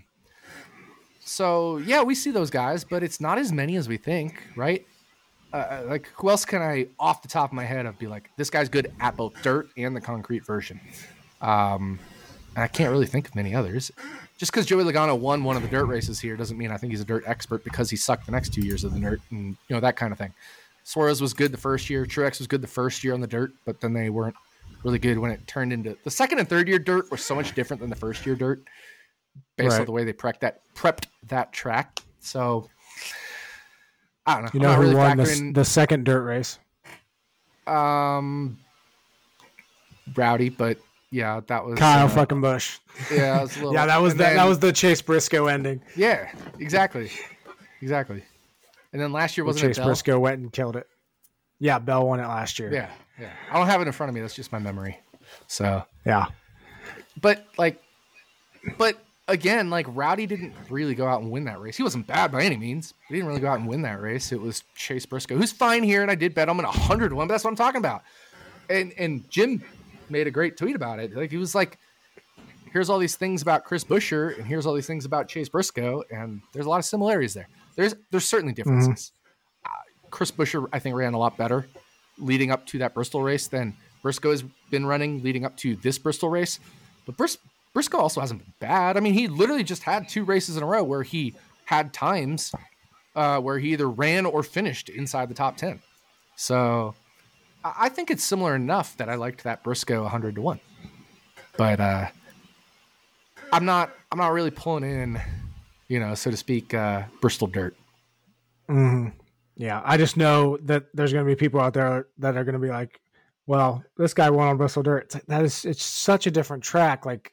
S2: so, yeah, we see those guys, but it's not as many as we think, right? Uh, like, who else can I, off the top of my head, of be like, this guy's good at both dirt and the concrete version? Um, and I can't really think of many others. Just because Joey Logano won one of the dirt races here doesn't mean I think he's a dirt expert because he sucked the next two years of the dirt and, you know, that kind of thing. Suarez was good the first year. Truex was good the first year on the dirt, but then they weren't really good when it turned into the second and third year dirt were so much different than the first year dirt based
S1: right.
S2: on the way they prepped that prepped that track. So I don't know.
S1: You know
S2: I'm
S1: who
S2: really
S1: won the,
S2: factoring,
S1: the second dirt race?
S2: Um, Rowdy, but yeah, that was
S1: Kyle
S2: uh,
S1: fucking Busch.
S2: Yeah, that was a little,
S1: yeah, that was the,
S2: then,
S1: that was the Chase Briscoe ending.
S2: Yeah, exactly, exactly. And then last year wasn't
S1: Chase
S2: it Bell?
S1: Briscoe went and killed it. Yeah, Bell won it last year.
S2: Yeah, yeah. I don't have it in front of me. That's just my memory. So
S1: yeah,
S2: but like, but again, like Rowdy didn't really go out and win that race. He wasn't bad by any means. He didn't really go out and win that race. It was Chase Briscoe, who's fine here, and I did bet him in a hundred one. But that's what I'm talking about. And and Jim made a great tweet about it. Like he was like, "Here's all these things about Chris Buescher, and here's all these things about Chase Briscoe, and there's a lot of similarities there. There's there's certainly differences. Mm-hmm. Uh, Chris Buescher, I think, ran a lot better leading up to that Bristol race than Briscoe has been running leading up to this Bristol race. But Bris- Briscoe also hasn't been bad. I mean, he literally just had two races in a row where he had times uh, where he either ran or finished inside the top ten. So I, I think it's similar enough that I liked that Briscoe one hundred to one. But uh, I'm not I'm not really pulling in, you know, so to speak, uh, Bristol Dirt.
S1: Mm-hmm. Yeah, I just know that there's going to be people out there that are going to be like, well, this guy won on Bristol Dirt. It's like, that is, it's such a different track, like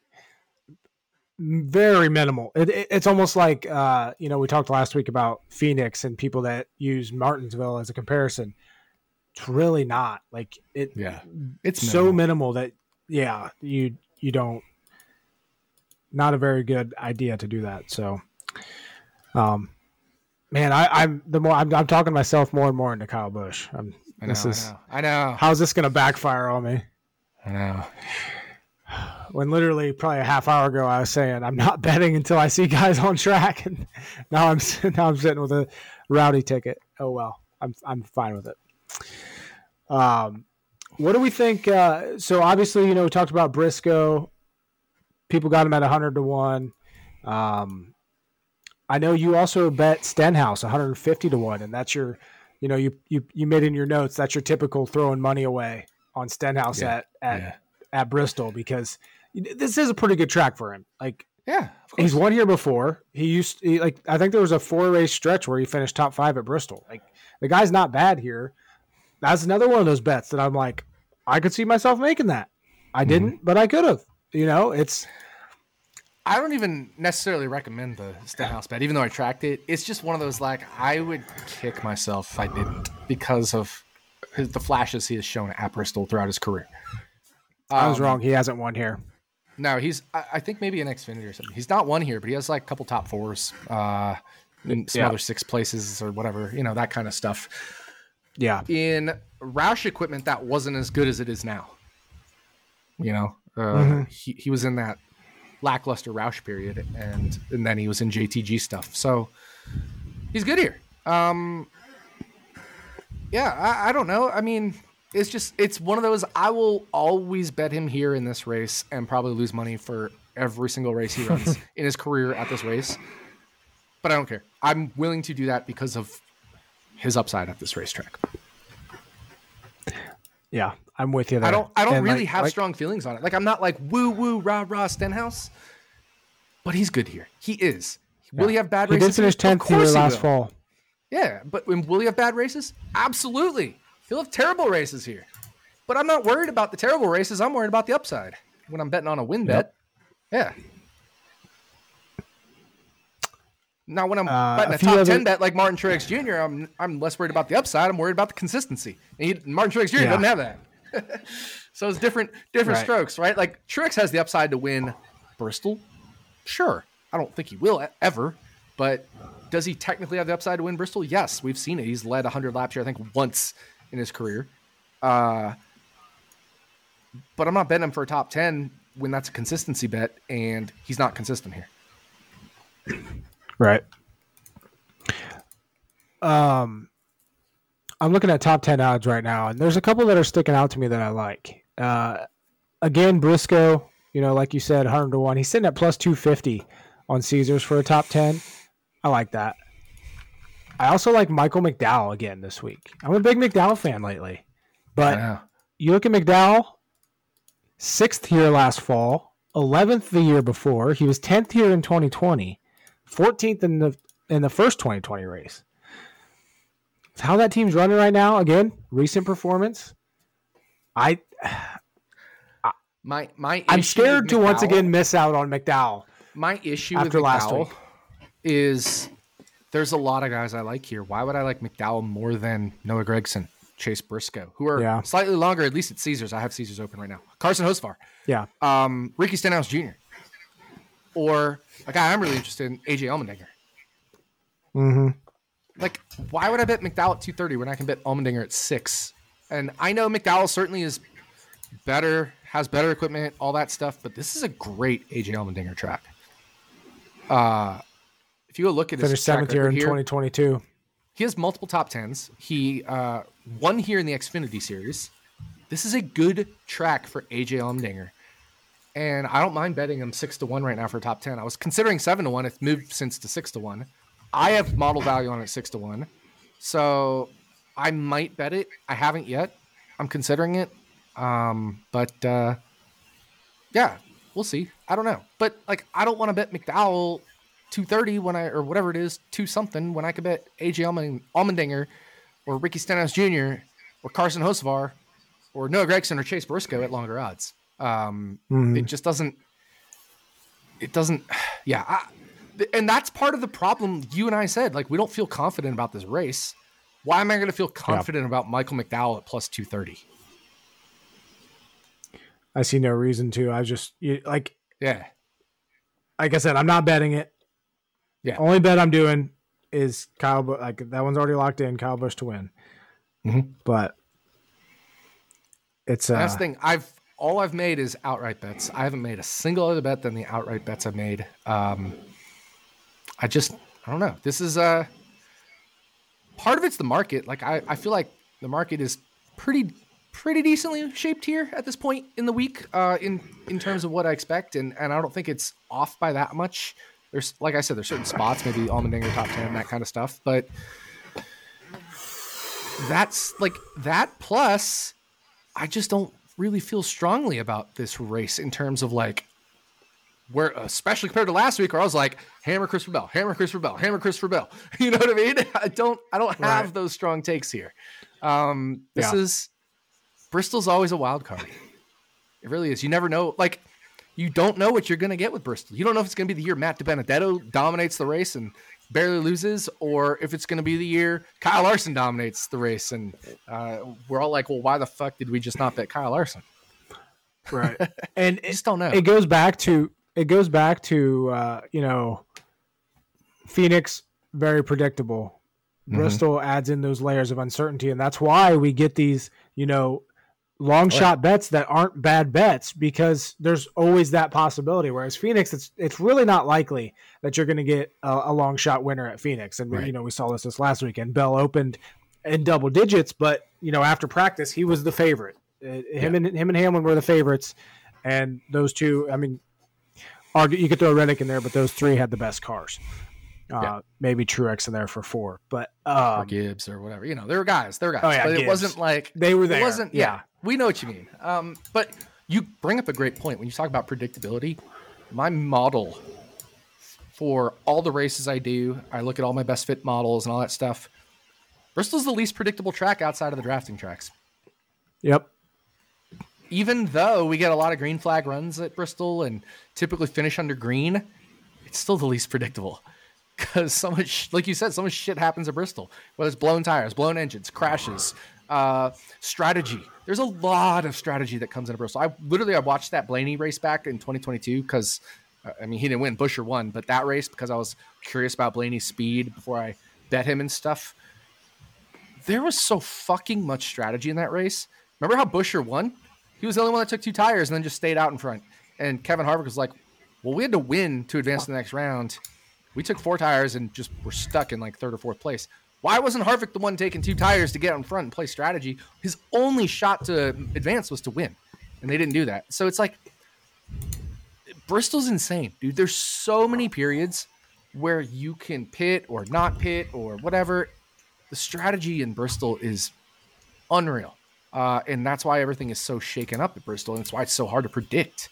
S1: very minimal. It, it, it's almost like, uh, you know, we talked last week about Phoenix and people that use Martinsville as a comparison. It's really not like it.
S2: Yeah, it's
S1: so
S2: minimal.
S1: minimal that, yeah, you, you don't, not a very good idea to do that. So, um, man, I, I'm the more I'm, I'm talking myself more and more into Kyle Busch. I'm,
S2: I know,
S1: this is,
S2: I know. I know.
S1: How's this going to backfire on me?
S2: I know.
S1: When literally probably a half hour ago I was saying I'm not betting until I see guys on track, and now I'm now I'm sitting with a Rowdy ticket. Oh well, I'm I'm fine with it. Um, what do we think? Uh, so obviously, you know, we talked about Briscoe. People got him at a hundred to one. Um, I know you also bet Stenhouse one hundred fifty to one, and that's your, you know, you you you made in your notes that's your typical throwing money away on Stenhouse
S2: yeah.
S1: at at
S2: yeah.
S1: at Bristol, because this is a pretty good track for him. Like,
S2: yeah,
S1: he's won here before. He used he, like I think there was a four race stretch where he finished top five at Bristol. Like, the guy's not bad here. That's another one of those bets that I'm like, I could see myself making that. I didn't, mm-hmm. but I could have. You know, it's.
S2: I don't even necessarily recommend the Stenhouse bet, even though I tracked it. It's just one of those, like, I would kick myself if I didn't because of his, the flashes he has shown at Bristol throughout his career.
S1: I was
S2: um,
S1: wrong. He hasn't won here.
S2: No, he's, I, I think maybe in Xfinity or something. He's not won here, but he has like a couple top fours, uh, in some
S1: yeah.
S2: other six places or whatever, you know, that kind of stuff.
S1: Yeah.
S2: In Roush equipment, that wasn't as good as it is now. You know, uh,
S1: mm-hmm.
S2: he, he was in that lackluster Roush period, and and then he was in J T G stuff. So He's good here. Um, yeah, I, I don't know. I mean, it's just it's one of those. I will always bet him here in this race and probably lose money for every single race he runs in his career at this race. But I don't care. I'm willing to do that because of his upside at this racetrack.
S1: Yeah, I'm with you there.
S2: I don't I don't
S1: and
S2: really
S1: like,
S2: have
S1: like,
S2: strong feelings on it. Like I'm not like woo woo rah rah Stenhouse, but he's good here. He is. Will
S1: yeah.
S2: he have bad
S1: he
S2: races?
S1: He did finish tenth here last fall.
S2: Yeah, but will he have bad races? Absolutely. He'll have terrible races here. But I'm not worried about the terrible races. I'm worried about the upside when I'm betting on a win
S1: yep.
S2: bet. Yeah. Now, when I'm
S1: uh,
S2: betting a, a top other... ten bet like Martin Truex Junior, I'm I'm less worried about the upside. I'm worried about the consistency. And he, Martin Truex Junior Yeah. doesn't have that. So it's different different right. strokes, right? Like Truex has the upside to win Bristol. Sure. I don't think he will ever. But does he technically have the upside to win Bristol? Yes. We've seen it. He's led one hundred laps here, I think, once in his career. Uh, but I'm not betting him for a top ten when that's a consistency bet, and he's not consistent here.
S1: Right. Um, I'm looking at top ten odds right now, and there's a couple that are sticking out to me that I like. Uh, again, Briscoe, you know, like you said, one hundred to one. He's sitting at plus two fifty on Caesars for a top ten. I like that. I also like Michael McDowell again this week. I'm a big McDowell fan lately. But yeah. You look at McDowell, sixth here last fall, eleventh the year before. He was tenth here in twenty twenty. fourteenth in the in the first twenty twenty race. It's how that team's running right now. Again, recent performance. I,
S2: I my my
S1: I'm scared to once again miss out on McDowell.
S2: My issue with McDowell is there's a lot of guys I like here. Why would I like McDowell more than Noah Gragson, Chase Briscoe, who are yeah. slightly longer, at least at Caesars? I have Caesars open right now. Carson Hocevar.
S1: Yeah.
S2: Um, Ricky Stenhouse Junior Or a guy I'm really interested in, A J Allmendinger.
S1: Mm-hmm.
S2: Like, why would I bet McDowell at two thirty when I can bet Allmendinger at six? And I know McDowell certainly is better, has better equipment, all that stuff, but this is a great A J Allmendinger track. Uh, if you go look at his
S1: finished seventh year in
S2: here,
S1: twenty twenty-two.
S2: He has multiple top tens. He uh, won here in the Xfinity Series. This is a good track for A J Allmendinger. And I don't mind betting him six to one right now for top ten. I was considering seven to one. It's moved since to six to one. I have model value on it six to one. So I might bet it. I haven't yet. I'm considering it. Um, but uh, yeah, we'll see. I don't know. But like, I don't want to bet McDowell two thirty when I, or whatever it is, two something when I could bet A J Allmendinger or Ricky Stenhouse Junior or Carson Hocevar or Noah Gragson or Chase Briscoe at longer odds. Um, mm-hmm. It just doesn't, it doesn't, yeah. I, and that's part of the problem. You and I said, like, we don't feel confident about this race. Why am I going to feel confident yeah. about Michael McDowell at plus two thirty?
S1: I see no reason to. I just you, like,
S2: yeah,
S1: like I said, I'm not betting it.
S2: Yeah.
S1: Only bet I'm doing is Kyle, like that one's already locked in, Kyle Busch to win.
S2: Mm-hmm.
S1: But it's, uh,
S2: last thing I've, all I've made is outright bets. I haven't made a single other bet than the outright bets I've made. Um, I just, I don't know. This is uh part of it's the market. Like I, I feel like the market is pretty, pretty decently shaped here at this point in the week, uh, in, in terms of what I expect. And, and I don't think it's off by that much. There's, like I said, there's certain spots, maybe Allmendinger top ten, that kind of stuff. But that's like that. Plus, I just don't really feel strongly about this race in terms of like where, especially compared to last week, where I was like, hammer Christopher Bell, hammer Christopher Bell, hammer Christopher Bell. You know what I mean? I don't, I don't have right. those strong takes here. Um, this yeah. is Bristol's always a wild card. It really is. You never know. Like, you don't know what you're going to get with Bristol. You don't know if it's going to be the year Matt DiBenedetto dominates the race and barely loses, or if it's going to be the year Kyle Larson dominates the race. And uh, we're all like, well, why the fuck did we just not bet Kyle Larson?
S1: Right. And
S2: I just don't know.
S1: It goes back to, it goes back to, uh, you know, Phoenix, very predictable. Mm-hmm. Bristol adds in those layers of uncertainty. And that's why we get these, you know, long shot bets that aren't bad bets because there's always that possibility. Whereas Phoenix, it's it's really not likely that you're going to get a, a long shot winner at Phoenix. And right. you know, we saw this this last weekend. Bell opened in double digits, but you know, after practice, he was the favorite. Uh, him yeah. and him and Hamlin were the favorites, and those two. I mean, argue, you could throw Reddick in there, but those three had the best cars. Uh, yeah. Maybe Truex in there for four, but um,
S2: or Gibbs or whatever. You know, they were guys. They were guys.
S1: Oh yeah,
S2: but
S1: Gibbs.
S2: It wasn't like
S1: they were there.
S2: It wasn't. Yeah.
S1: yeah.
S2: We know what you mean. Um, but you bring up a great point when you talk about predictability. My model for all the races I do, I look at all my best fit models and all that stuff. Bristol's the least predictable track outside of the drafting tracks.
S1: Yep.
S2: Even though we get a lot of green flag runs at Bristol and typically finish under green, it's still the least predictable. Because so much, like you said, so much shit happens at Bristol. Whether it's blown tires, blown engines, crashes, uh, strategy. There's a lot of strategy that comes into Bristol. I literally I watched that Blaney race back in twenty twenty-two because, uh, I mean, he didn't win. Buescher won, but that race because I was curious about Blaney's speed before I bet him and stuff. There was so fucking much strategy in that race. Remember how Buescher won? He was the only one that took two tires and then just stayed out in front. And Kevin Harvick was like, well, we had to win to advance to the next round. We took four tires and just were stuck in like third or fourth place. Why wasn't Harvick the one taking two tires to get in front and play strategy? His only shot to advance was to win, and they didn't do that. So it's like Bristol's insane, dude. There's so many periods where you can pit or not pit or whatever. The strategy in Bristol is unreal, uh, and that's why everything is so shaken up at Bristol, and it's why it's so hard to predict.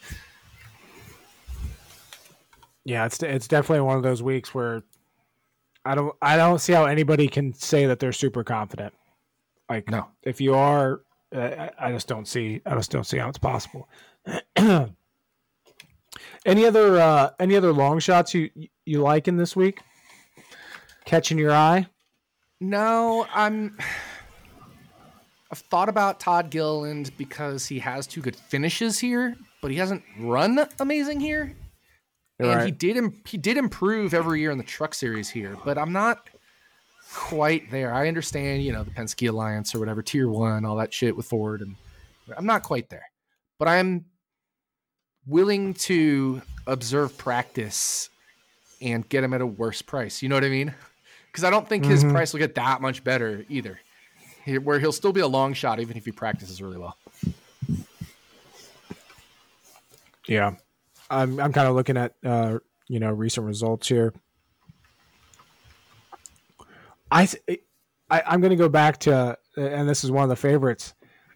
S1: Yeah, it's it's definitely one of those weeks where I don't I don't see how anybody can say that they're super confident. Like,
S2: no,
S1: if you are, uh, I just don't see I just don't see how it's possible. any other uh, any other long shots you you like in this week? Catching your eye?
S2: No, I'm. I've thought about Todd Gilliland because he has two good finishes here, but he hasn't run amazing here. And
S1: right.
S2: he did Im- he did improve every year in the Truck Series here, but I'm not quite there. I understand, you know, the Penske Alliance or whatever, Tier One, all that shit with Ford, and I'm not quite there. But I'm willing to observe practice and get him at a worse price. You know what I mean? Because I don't think his mm-hmm. price will get that much better either. Where he'll still be a long shot even if he practices really well.
S1: Yeah. I'm I'm kind of looking at uh, you know recent results here. I, I I'm going to go back to, and this is one of the favorites.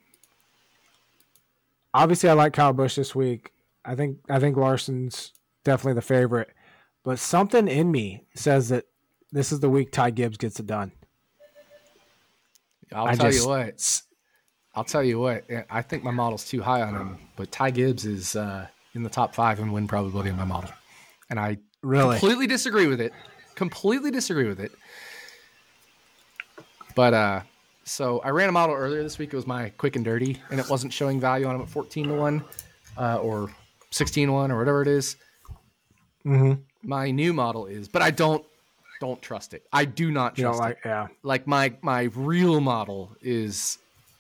S1: Obviously, I like Kyle Busch this week. I think I think Larson's definitely the favorite, but something in me says that this is the week Ty Gibbs gets it done.
S2: I'll I tell just, you what. I'll tell you what. I think my model's too high on him, but Ty Gibbs is. Uh, in the top five in win probability in my model. And I
S1: really
S2: completely disagree with it. Completely disagree with it. But, uh, so I ran a model earlier this week. It was my quick and dirty, and it wasn't showing value on him at fourteen to one, uh, or sixteen to one or whatever it is.
S1: Mm-hmm.
S2: My new model is, but I don't, don't trust it. I do not trust
S1: you don't like,
S2: it.
S1: Yeah.
S2: Like my, my real model is,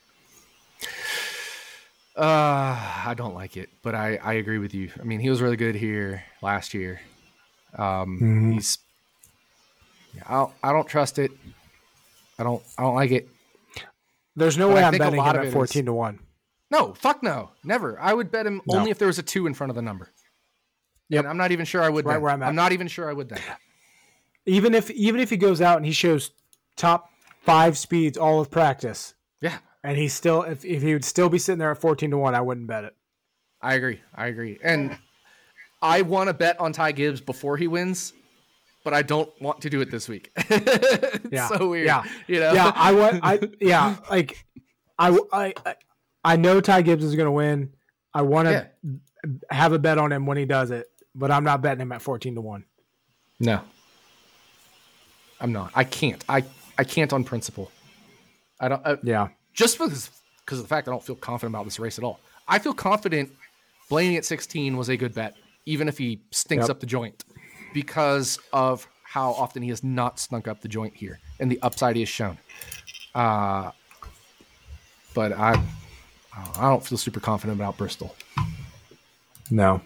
S2: Uh, I don't like it, but I, I agree with you. I mean, he was really good here last year. Um, mm-hmm. he's, yeah, I don't, I don't trust it. I don't, I don't like it.
S1: There's no but way I I'm betting him at fourteen is, to one.
S2: No, fuck no, never. I would bet him no. only if there was a two in front of the number. Yeah, I'm not even sure I would. Right then. Where I'm at. I'm not even sure I would then.
S1: Even if, even if he goes out and he shows top five speeds all of practice.
S2: Yeah.
S1: And he's still, if, if he would still be sitting there at fourteen to one, I wouldn't bet it.
S2: I agree. I agree. And I want to bet on Ty Gibbs before he wins, but I don't want to do it this week. It's
S1: yeah.
S2: so weird.
S1: Yeah.
S2: You know?
S1: Yeah. I want, I, yeah. Like, I, I, I know Ty Gibbs is going to win. I want to yeah. have a bet on him when he does it, but I'm not betting him at fourteen to one.
S2: No. I'm not. I can't. I, I can't on principle. I don't. I,
S1: yeah.
S2: Just because, because of the fact I don't feel confident about this race at all. I feel confident Blaney at sixteen was a good bet, even if he stinks yep. up the joint, because of how often he has not stunk up the joint here and the upside he has shown. Uh, but I I don't feel super confident about Bristol.
S1: No.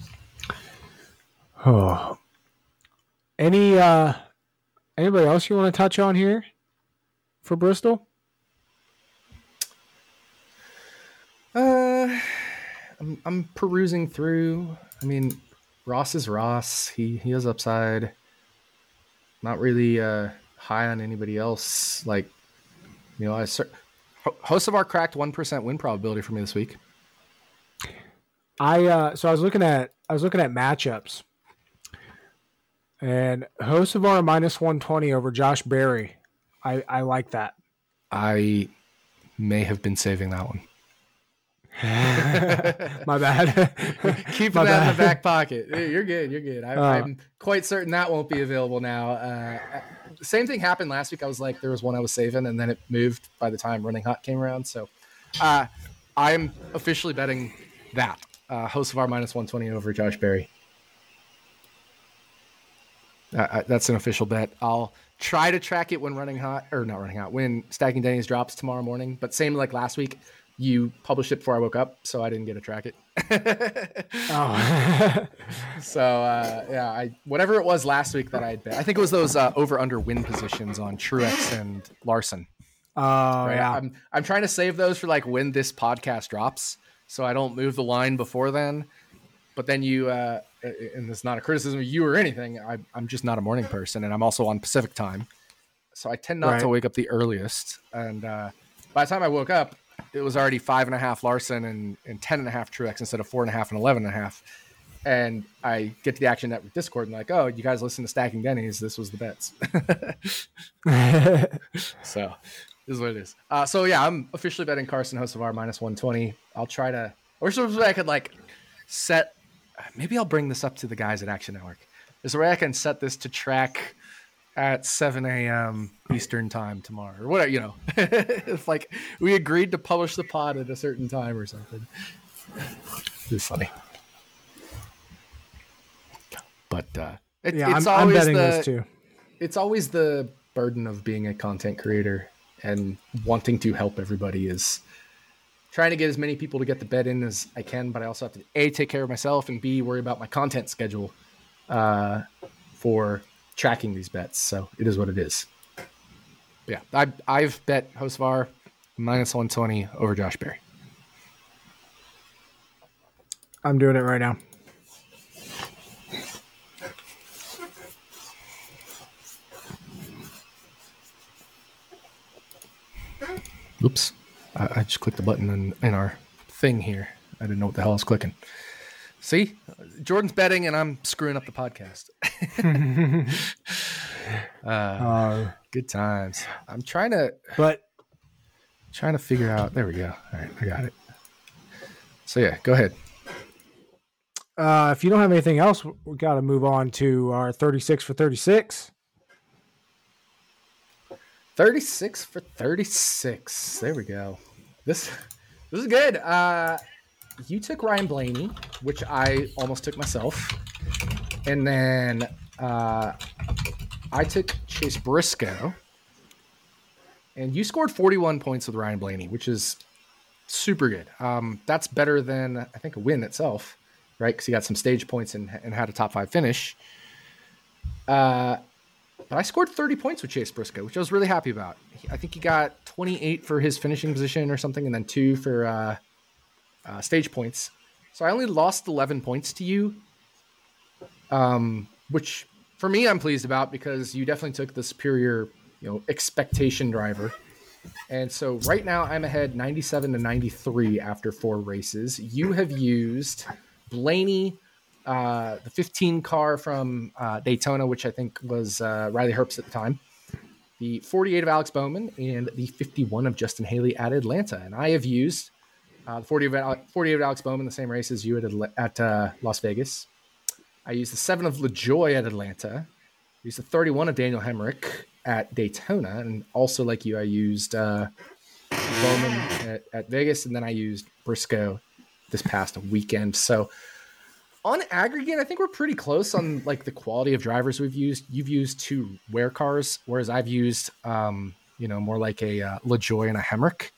S1: Oh. Any uh anybody else you want to touch on here for Bristol?
S2: Uh I'm I'm perusing through. I mean, Ross is Ross. He he has upside. Not really uh high on anybody else. Like, you know, I Hocevar cracked one percent win probability for me this week.
S1: I uh so I was looking at I was looking at matchups. And Hocevar minus one twenty over Josh Berry. I, I like that.
S2: I may have been saving that one.
S1: My bad.
S2: Keep
S1: My
S2: that
S1: bad.
S2: in the back pocket. You're good. You're good. I,
S1: Uh.
S2: I'm quite certain that won't be available now. Uh, same thing happened last week. I was like, there was one I was saving, and then it moved by the time Running Hot came around. So uh, I'm officially betting that. Uh, Hocevar minus one twenty over Josh Berry. Uh, that's an official bet. I'll try to track it when Running Hot, or not Running Hot, when Stacking Denny's drops tomorrow morning. But same like last week, you published it before I woke up, so I didn't get to track it.
S1: Oh.
S2: So uh, yeah, I whatever it was last week that I had bet. I think it was those uh, over under win positions on Truex and Larson.
S1: Oh,
S2: Right?
S1: yeah.
S2: I'm I'm trying to save those for like when this podcast drops, so I don't move the line before then. But then you, uh, and it's not a criticism of you or anything. I, I'm just not a morning person, and I'm also on Pacific time, so I tend not
S1: Right.
S2: to wake up the earliest. And uh, by the time I woke up, it was already five and a half Larson and, and ten and a half Truex instead of four and a half and eleven and a half. And I get to the Action Network Discord and like, oh, you guys listen to Stacking Denny's. This was the bets. So this is what it is. Uh, so yeah, I'm officially betting Carson Hocevar minus one twenty. I'll try to. I wish there was a way I could like set. Maybe I'll bring this up to the guys at Action Network. There's a way I can set this to track at seven a.m. Eastern time tomorrow, or whatever, you know. If like we agreed to publish the pod at a certain time or something. It's funny. But uh, it,
S1: Yeah,
S2: it's
S1: I'm, I'm
S2: always
S1: betting
S2: the,
S1: this too.
S2: It's always the burden of being a content creator and wanting to help everybody is trying to get as many people to get the bet in as I can, but I also have to A, take care of myself, and B, worry about my content schedule uh, for tracking these bets. So it is what it is. Yeah, I, I've bet Hocevar minus one twenty over Josh Berry.
S1: I'm doing it right now.
S2: Oops. I, I just clicked the button in, in our thing here. I didn't know what the hell I was clicking. See? Jordan's betting and I'm screwing up the podcast. uh,
S1: Uh,
S2: good times. I'm trying to
S1: but
S2: trying to figure out. There we go. All right, I got it. So yeah, go ahead.
S1: uh, if you don't have anything else, we got to move on to our thirty-six for thirty-six.
S2: thirty-six for thirty-six. There we go. This this is good. Uh, you took Ryan Blaney, which I almost took myself. And then uh, I took Chase Briscoe. And you scored forty-one points with Ryan Blaney, which is super good. Um, that's better than, I think, a win itself, right? Because he got some stage points and, and had a top five finish. Uh, but I scored thirty points with Chase Briscoe, which I was really happy about. I think he got twenty-eight for his finishing position or something, and then two for uh, uh, stage points. So I only lost eleven points to you, um, which for me I'm pleased about because you definitely took the superior, you know, expectation driver. And so right now I'm ahead ninety-seven to ninety-three after four races. You have used Blaney, uh, the fifteen car from uh, Daytona, which I think was uh, Riley Herbst at the time, the forty-eight of Alex Bowman, and the fifty-one of Justin Haley at Atlanta. And I have used uh, the forty of, forty-eight of Alex Bowman, the same race as you at, at uh, Las Vegas. I used the seven of LaJoy at Atlanta. I used the thirty-one of Daniel Hemrick at Daytona, and also like you, I used uh, Bowman at, at Vegas, and then I used Briscoe this past weekend. So on aggregate, I think we're pretty close on like the quality of drivers we've used. You've used two wear cars, whereas I've used, um, you know, more like a uh, LaJoy and a Hemrick.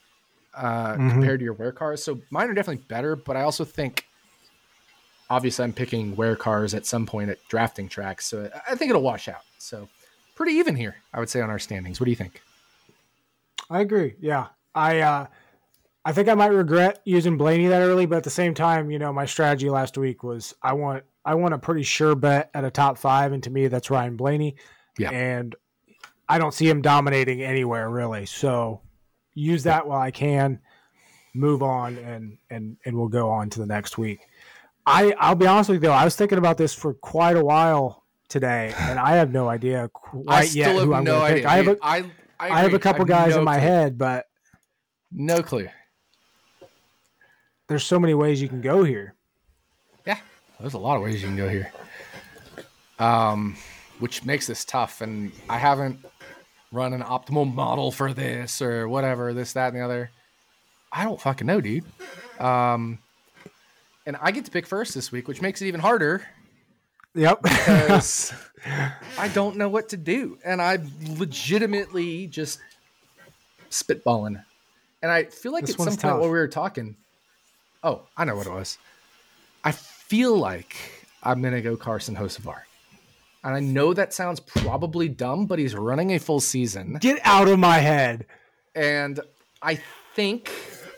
S2: uh,
S1: Mm-hmm.
S2: compared to your wear cars. So mine are definitely better, but I also think, obviously, I'm picking wear cars at some point at drafting tracks. So I think it'll wash out. So pretty even here, I would say, on our standings. What do you think?
S1: I agree. Yeah. I, uh, I think I might regret using Blaney that early, but at the same time, you know, my strategy last week was I want I want a pretty sure bet at a top five, and to me, that's Ryan Blaney.
S2: Yeah.
S1: And I don't see him dominating anywhere really. So use that while I can, move on, and and and we'll go on to the next week. I I'll be honest with you though, I was thinking about this for quite a while today, and I have no idea quite
S2: I still
S1: yet
S2: have
S1: who I'm
S2: no
S1: going to pick.
S2: idea.
S1: I have a,
S2: I, I,
S1: I have a couple
S2: I have
S1: guys
S2: no
S1: in my
S2: clue.
S1: head, but
S2: No clue.
S1: there's so many ways you can go here.
S2: Yeah, there's a lot of ways you can go here, um, which makes this tough. And I haven't run an optimal model for this or whatever, this, that, and the other. I don't fucking know, dude. Um, and I get to pick first this week, which makes it even harder
S1: Yep.
S2: because I don't know what to do. And I'm legitimately just spitballing. And I feel like
S1: This
S2: at some
S1: one's
S2: point
S1: tough.
S2: while we were talking, oh, I know what it was. I feel like I'm going to go Carson Hocevar. And I know that sounds probably dumb, but he's running a full season.
S1: Get out of my head.
S2: And I think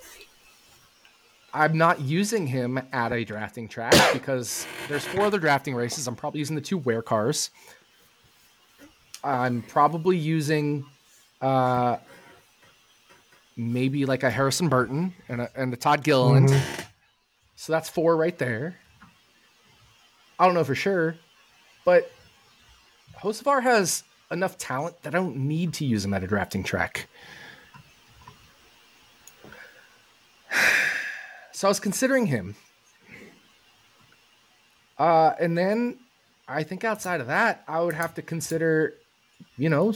S2: I'm not using him at a drafting track because there's four other drafting races. I'm probably using the two wear cars. I'm probably using uh, maybe like a Harrison Burton and a, and a Todd Gilliland. Mm-hmm. So that's four right there. I don't know for sure, but Hocevar has enough talent that I don't need to use him at a drafting track. So I was considering him. Uh, and then I think outside of that, I would have to consider, you know,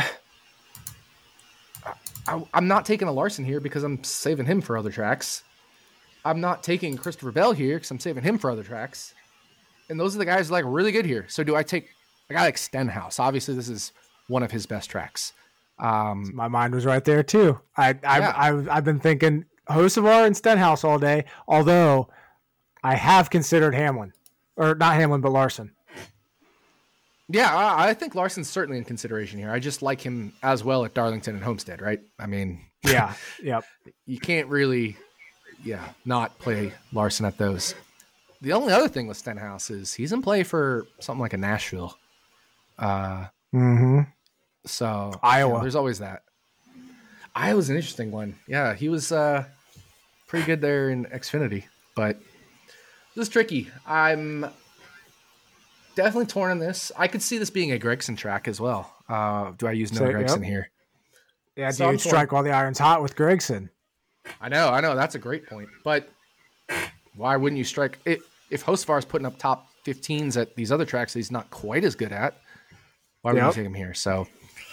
S2: I, I'm not taking a Larson here because I'm saving him for other tracks. I'm not taking Christopher Bell here because I'm saving him for other tracks. And those are the guys like really good here. So do I take a guy like Stenhouse? Obviously, this is one of his best tracks. Um,
S1: My mind was right there too. I, I,
S2: Yeah.
S1: I've, I've been thinking Hocevar and Stenhouse all day, although I have considered Hamlin. Or not Hamlin, but Larson.
S2: Yeah, I, I think Larson's certainly in consideration here. I just like him as well at Darlington and Homestead, right? I mean,
S1: Yeah, yep.
S2: you can't really, yeah, not play Larson at those. The only other thing with Stenhouse is he's in play for something like a Nashville. Uh,
S1: Mm-hmm.
S2: so
S1: Iowa.
S2: you know, there's always that. Iowa's an interesting one. Yeah, he was uh, pretty good there in Xfinity, but this is tricky. I'm definitely torn on this. I could see this being a Gregson track as well. Uh, do I use Noah
S1: So,
S2: Gregson
S1: yep.
S2: here?
S1: Yeah,
S2: So I'm
S1: dude,
S2: torn.
S1: strike while the iron's hot with Gregson.
S2: I know, I know. That's a great point. But why wouldn't you strike? It, if Hocevar's putting up top fifteens at these other tracks that he's not quite as good at, why would
S1: Yep.
S2: you take him here? So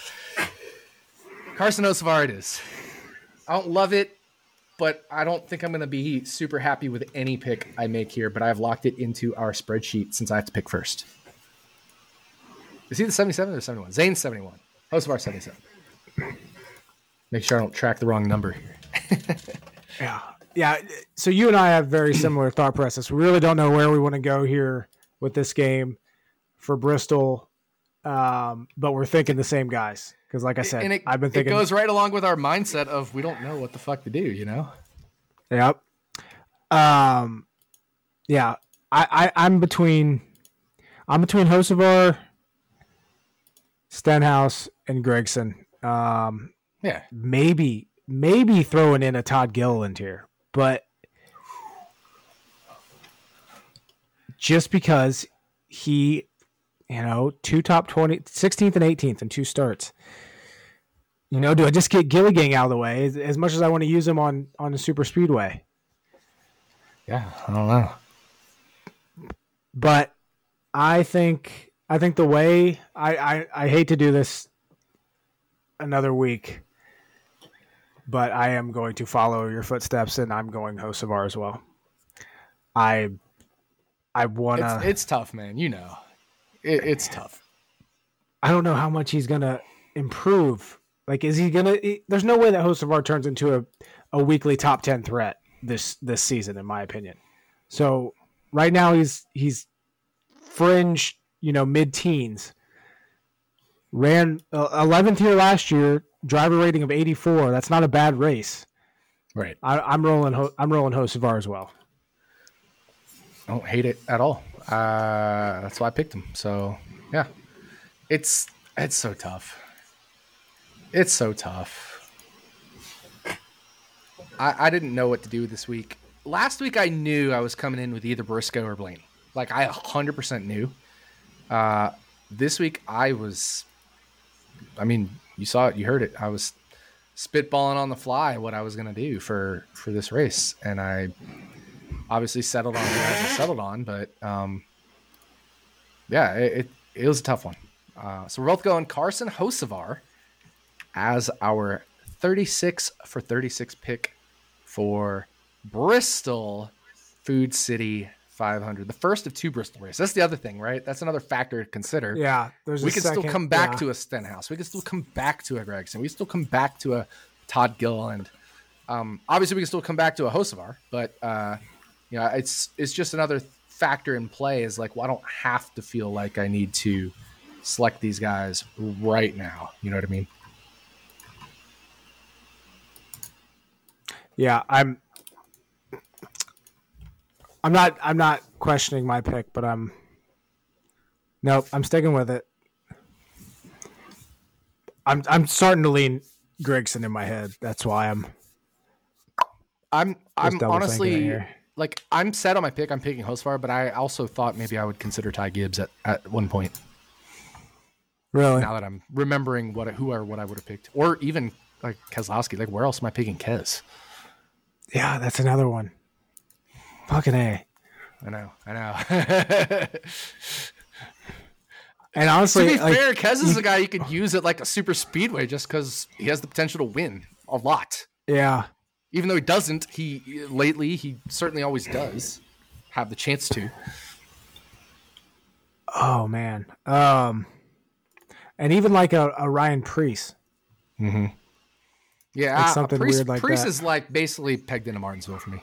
S2: Carson Hocevar it is. I don't love it, but I don't think I'm going to be super happy with any pick I make here, but I've locked it into our spreadsheet since I have to pick first. Is he the seventy-seven or seventy-one? Zane's seventy-one. Hocevar seventy-seven. Make sure I don't track the wrong number here.
S1: Yeah. Yeah. So you and I have very similar thought process. We really don't know where we want to go here with this game for Bristol. Um, but we're thinking the same guys. Because like I said,
S2: And it,
S1: I've been thinking.
S2: it goes right along with our mindset of we don't know what the fuck to do, you know?
S1: Yep. Um, yeah. I, I, I'm between I'm between Hocevar, Stenhouse, and Gregson. Um,
S2: Yeah.
S1: maybe maybe throwing in a Todd Gilliland here, but just because he, you know, two top twenty, sixteenth and eighteenth and two starts. You know, do I just get Gilligang out of the way as, as much as I want to use him on on the super speedway?
S2: Yeah, I don't know.
S1: But I think I think the way I, I, I hate to do this another week, but I am going to follow your footsteps and I'm going Hocevar as well. I I wanna
S2: It's, it's tough, man. You know, it, it's tough.
S1: I don't know how much he's gonna improve Like, is he gonna? There's no way that Hocevar turns into a, a weekly top ten threat this this season, in my opinion. So right now he's he's fringe, you know, mid teens. Ran uh, eleventh here last year, driver rating of eighty-four. That's not a bad race.
S2: Right.
S1: I, I'm rolling. I'm rolling Hocevar as well.
S2: I don't hate it at all. Uh, that's why I picked him. So yeah, it's it's so tough. It's so tough. I, I didn't know what to do this week. Last week I knew I was coming in with either Briscoe or Blaney. Like I one hundred percent knew. Uh, this week I was, I mean, you saw it, you heard it. I was spitballing on the fly what I was going to do for, for this race. And I obviously settled on what I settled on, but um, yeah, it, it, it was a tough one. Uh, so we're both going Carson Hocevar as our thirty-six for thirty-six pick for Bristol Food City five hundred. The first of two Bristol races. That's the other thing, right? That's another factor to consider.
S1: Yeah. There's
S2: we
S1: a
S2: can
S1: second,
S2: still come back
S1: yeah.
S2: to a Stenhouse. We can still come back to a Gregson. We still come back to a Todd Gilliland. Um, obviously, we can still come back to a Hocevar, but uh, you know, it's it's just another factor in play is like, well, I don't have to feel like I need to select these guys right now. You know what I mean?
S1: Yeah, I'm. I'm not. I'm not questioning my pick, but I'm. Nope, I'm sticking with it. I'm. I'm starting to lean Gregson in my head. That's why I'm.
S2: I'm. I'm
S1: double thinking
S2: honestly
S1: here.
S2: like I'm set on my pick. I'm picking Hocevar, but I also thought maybe I would consider Ty Gibbs at, at one point.
S1: Really?
S2: Now that I'm remembering what who or what I would have picked, or even like Keselowski. Like where else am I picking Kez?
S1: Yeah, that's another one. Fucking A.
S2: I know, I know.
S1: And honestly,
S2: to be
S1: like,
S2: fair, Kez is a guy you could use at like a super speedway just because he has the potential to win a lot.
S1: yeah,
S2: Even though he doesn't, he lately he certainly always does have the chance to.
S1: oh man, um, and even like a, a Ryan Preece.
S2: Mm-hmm. Yeah,
S1: Like
S2: uh,
S1: something
S2: Preece,
S1: weird like
S2: Preece
S1: that.
S2: is like basically pegged into Martinsville for me.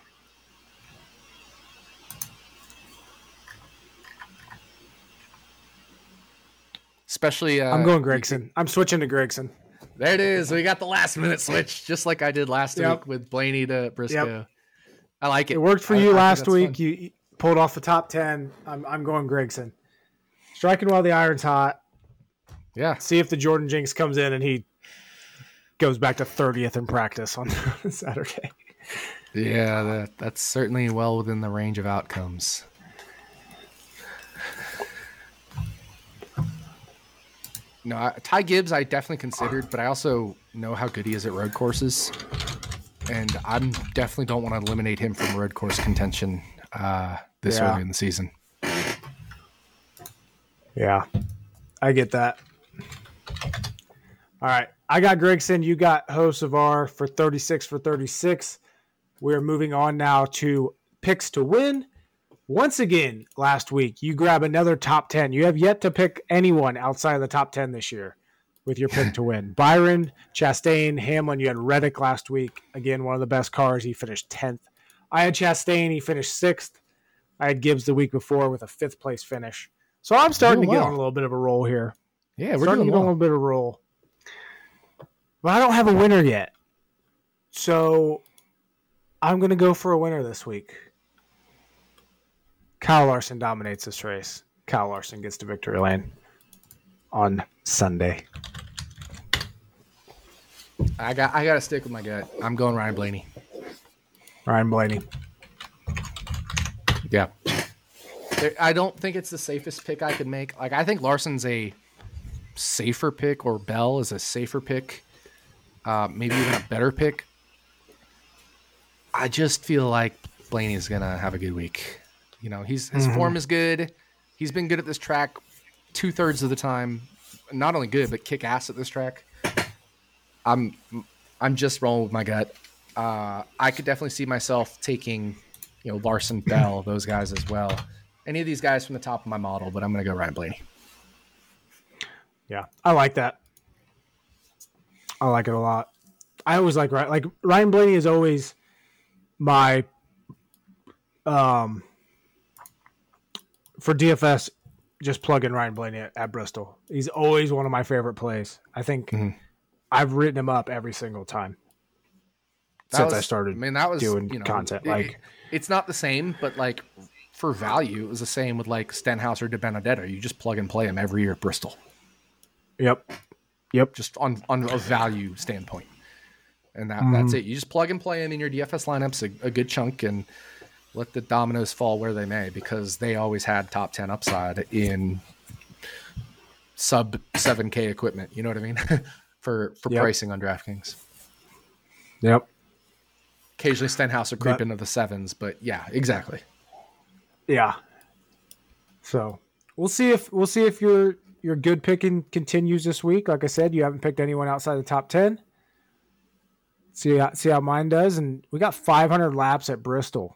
S2: Especially, uh,
S1: I'm going Gregson. I'm switching to Gregson.
S2: There it is. We got the last minute switch, just like I did last
S1: Yep.
S2: week with Blaney to Briscoe.
S1: Yep.
S2: I like it.
S1: It worked for
S2: I-
S1: you
S2: I think
S1: last
S2: that's
S1: week.
S2: fun.
S1: You you pulled off the top ten. I'm I'm going Gregson. Striking while the iron's hot.
S2: Yeah.
S1: See if the Jordan Jinx comes in and he goes back to thirtieth in practice on Saturday.
S2: Yeah, that, that's certainly well within the range of outcomes. No, I, Ty Gibbs I definitely considered, but I also know how good he is at road courses. And I definitely don't want to eliminate him from road course contention uh, this
S1: Yeah.
S2: early in the season.
S1: Yeah, I get that. All right. I got Gregson. You got Hocevar for thirty-six for thirty-six. We're moving on now to picks to win. Once again, last week, you grab another top ten. You have yet to pick anyone outside of the top ten this year with your pick to win. Byron, Chastain, Hamlin. You had Reddick last week. Again, one of the best cars. He finished tenth. I had Chastain. He finished sixth. I had Gibbs the week before with a fifth place finish. So I'm starting to
S2: Doing
S1: get
S2: well.
S1: on a little bit of a roll here.
S2: Yeah, we're
S1: starting
S2: doing
S1: to get on a
S2: well.
S1: little bit of a roll. But I don't have a winner yet. So I'm going to go for a winner this week. Kyle Larson dominates this race. Kyle Larson gets to victory lane on Sunday.
S2: I got I got to stick with my gut. I'm going Ryan Blaney.
S1: Ryan Blaney.
S2: Yeah. There- I don't think it's the safest pick I could make. Like, I think Larson's a safer pick, or Bell is a safer pick. Uh, maybe even a better pick. I just feel like Blaney's going to have a good week. You know, he's his
S1: Mhm.
S2: form is good. He's been good at this track two thirds of the time. Not only good, but kick ass at this track. I'm I'm just rolling with my gut. Uh, I could definitely see myself taking, you know, Larson, Bell, those guys as well. Any of these guys from the top of my model, but I'm going to go Ryan Blaney.
S1: Yeah, I like that. I like it a lot. I always like like Ryan Blaney is always my um for D F S. Just plug in Ryan Blaney at, at Bristol. He's always one of my favorite plays. I think mm-hmm. I've written him up every single time that since was, I started. I mean, that was doing you know, content.
S2: It,
S1: like
S2: it's not the same, but like for value, it was the same with like Stenhouse or De Benedetto. You just plug and play him every year at Bristol.
S1: Yep. Yep.
S2: Just on on a value standpoint, and that mm-hmm. that's it. You just plug and play him in your D F S lineups a, a good chunk and. Let the dominoes fall where they may, because they always had top ten upside in sub seven K equipment. You know what I mean? for for yep. pricing on DraftKings.
S1: Yep.
S2: Occasionally Stenhouse will creep but, into the sevens, but yeah, exactly.
S1: Yeah. So we'll see if we'll see if your your good picking continues this week. Like I said, you haven't picked anyone outside the top ten. See how, see how mine does, and we got five hundred laps at Bristol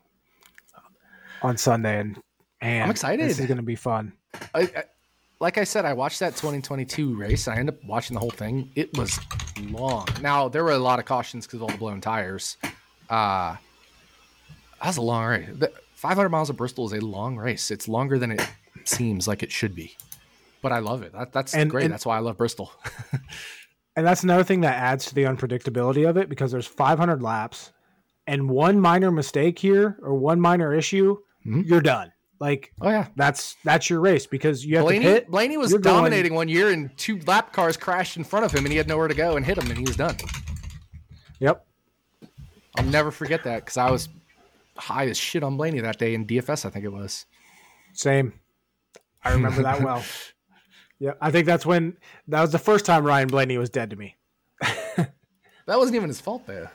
S1: on Sunday, and man,
S2: I'm excited.
S1: This is going to be fun.
S2: I, I, like I said, I watched that twenty twenty-two race. I ended up watching the whole thing. It was long. Now, there were a lot of cautions because of all the blown tires. Uh, that was a long race. The five hundred miles of Bristol is a long race. It's longer than it seems like it should be, but I love it. That, that's and, great. And, that's why I love Bristol.
S1: And that's another thing that adds to the unpredictability of it, because there's five hundred laps, and one minor mistake here or one minor issue, mm-hmm. you're done. Like,
S2: oh yeah,
S1: that's that's your race, because you have
S2: Blaney,
S1: to pit.
S2: Blaney was dominating going, one year, and two lap cars crashed in front of him, and he had nowhere to go and hit him, and he was done.
S1: Yep.
S2: I'll never forget that, because I was high as shit on Blaney that day in D F S, I think it was.
S1: Same. I remember that well. Yeah, I think that's when that was the first time Ryan Blaney was dead to me.
S2: That wasn't even his fault, though.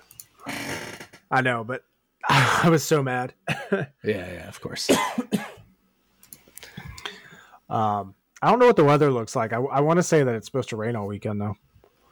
S1: I know, but I was so mad.
S2: yeah, yeah, of course.
S1: um, I don't know what the weather looks like. I, I want to say that it's supposed to rain all weekend, though.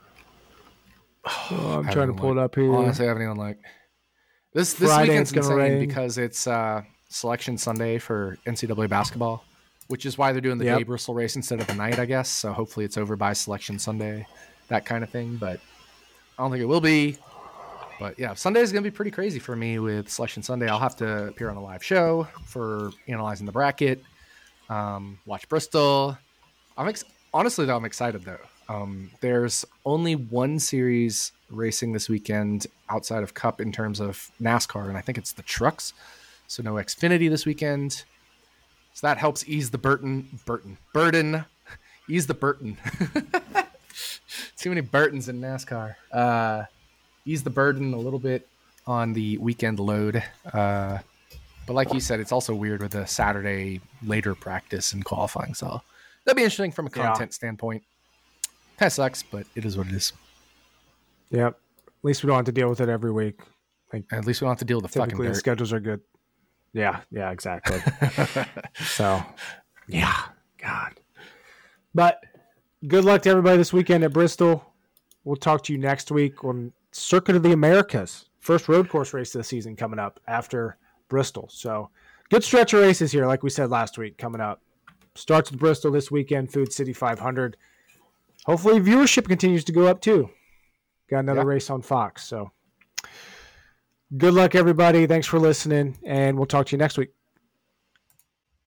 S1: Oh, I'm trying to pull
S2: like,
S1: it up here.
S2: Honestly, I haven't even like this. This
S1: Friday,
S2: weekend's insane
S1: rain.
S2: because it's uh, Selection Sunday for N C double A basketball, which is why they're doing the yep. day Bristol race instead of the night, I guess. So hopefully it's over by Selection Sunday, that kind of thing. But I don't think it will be. But yeah, Sunday is going to be pretty crazy for me with Selection Sunday. I'll have to appear on a live show for analyzing the bracket, um, watch Bristol. I'm ex- honestly though, I'm excited though. Um, there's only one series racing this weekend outside of Cup in terms of NASCAR, and I think it's the trucks. So no Xfinity this weekend. So that helps ease the burden, burden, burden, ease the burden. Too many Burtons in NASCAR. Uh, ease the burden a little bit on the weekend load. Uh, but like you said, it's also weird with the Saturday later practice and qualifying. So that'd be interesting from a content yeah. standpoint. Kind of sucks, but it is what it is.
S1: Yep. At least we don't have to deal with it every week.
S2: Like, At least we don't have to deal with the fucking dirt.
S1: The schedules are good. Yeah, yeah, exactly. So, yeah, God. But good luck to everybody this weekend at Bristol. We'll talk to you next week on Circuit of the Americas. First road course race of the season coming up after Bristol. So, good stretch of races here, like we said last week, coming up. Starts with Bristol this weekend, Food City five hundred. Hopefully viewership continues to go up too. Got another yep. race on Fox. So good luck, everybody. Thanks for listening, and we'll talk to you next week.